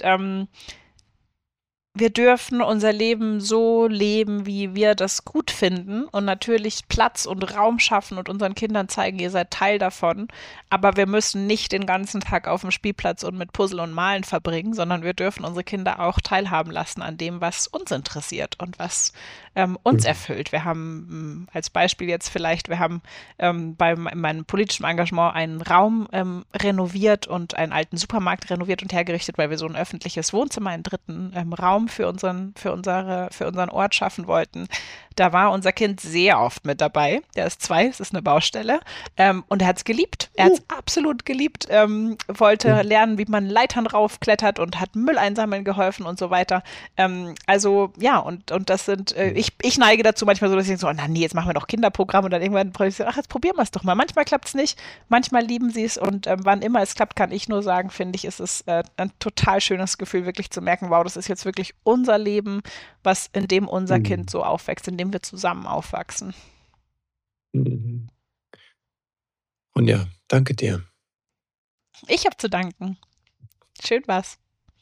wir dürfen unser Leben so leben, wie wir das gut finden und natürlich Platz und Raum schaffen und unseren Kindern zeigen, ihr seid Teil davon, aber wir müssen nicht den ganzen Tag auf dem Spielplatz und mit Puzzle und Malen verbringen, sondern wir dürfen unsere Kinder auch teilhaben lassen an dem, was uns interessiert und was uns erfüllt. Wir haben als Beispiel jetzt vielleicht, in meinem politischen Engagement einen Raum renoviert und einen alten Supermarkt renoviert und hergerichtet, weil wir so ein öffentliches Wohnzimmer, einen dritten Raum für unseren Ort schaffen wollten. Da war unser Kind sehr oft mit dabei. Der ist 2, es ist eine Baustelle. Und er hat es geliebt. Er hat es absolut geliebt. Wollte lernen, wie man Leitern raufklettert und hat Müll einsammeln geholfen und so weiter. Und das sind, ich neige dazu manchmal so, dass ich denke so, jetzt machen wir doch Kinderprogramm und dann irgendwann jetzt probieren wir es doch mal. Manchmal klappt es nicht, manchmal lieben sie es und wann immer es klappt, kann ich nur sagen, finde ich, ist es ein total schönes Gefühl, wirklich zu merken, wow, das ist jetzt wirklich unser Leben, in dem unser Kind so aufwächst, in dem wir zusammen aufwachsen. Und ja, danke dir. Ich habe zu danken. Schön war's.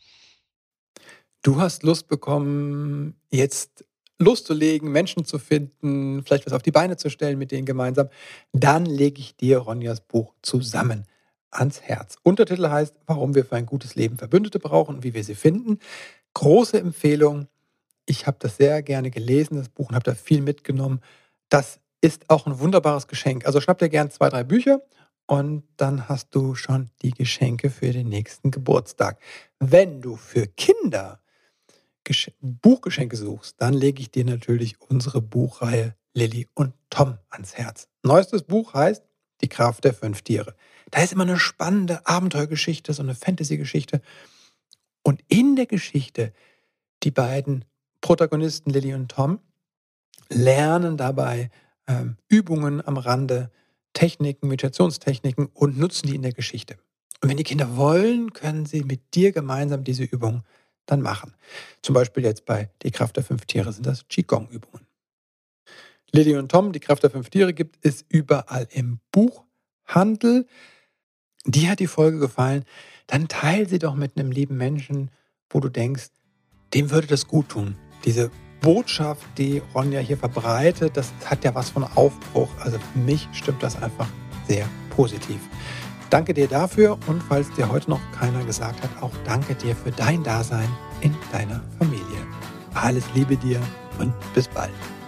Du hast Lust bekommen, jetzt loszulegen, Menschen zu finden, vielleicht was auf die Beine zu stellen mit denen gemeinsam. Dann lege ich dir Ronjas Buch Zusammen ans Herz. Untertitel heißt, warum wir für ein gutes Leben Verbündete brauchen und wie wir sie finden. Große Empfehlung. Ich habe das sehr gerne gelesen, das Buch, und habe da viel mitgenommen. Das ist auch ein wunderbares Geschenk. Also schnapp dir gern 2, 3 Bücher und dann hast du schon die Geschenke für den nächsten Geburtstag. Wenn du für Kinder Buchgeschenke suchst, dann lege ich dir natürlich unsere Buchreihe Lilly und Tom ans Herz. Neuestes Buch heißt Die Kraft der 5 Tiere. Da ist immer eine spannende Abenteuergeschichte, so eine Fantasy-Geschichte. Und in der Geschichte, die beiden Protagonisten Lilly und Tom lernen dabei Übungen am Rande, Techniken, Meditationstechniken und nutzen die in der Geschichte. Und wenn die Kinder wollen, können sie mit dir gemeinsam diese Übungen dann machen. Zum Beispiel jetzt bei Die Kraft der 5 Tiere sind das Qigong-Übungen. Lilly und Tom, Die Kraft der 5 Tiere, gibt es überall im Buchhandel. Dir hat die Folge gefallen, dann teile sie doch mit einem lieben Menschen, wo du denkst, dem würde das gut tun. Diese Botschaft, die Ronja hier verbreitet, das hat ja was von Aufbruch. Also für mich stimmt das einfach sehr positiv. Danke dir dafür und falls dir heute noch keiner gesagt hat, auch danke dir für dein Dasein in deiner Familie. Alles Liebe dir und bis bald.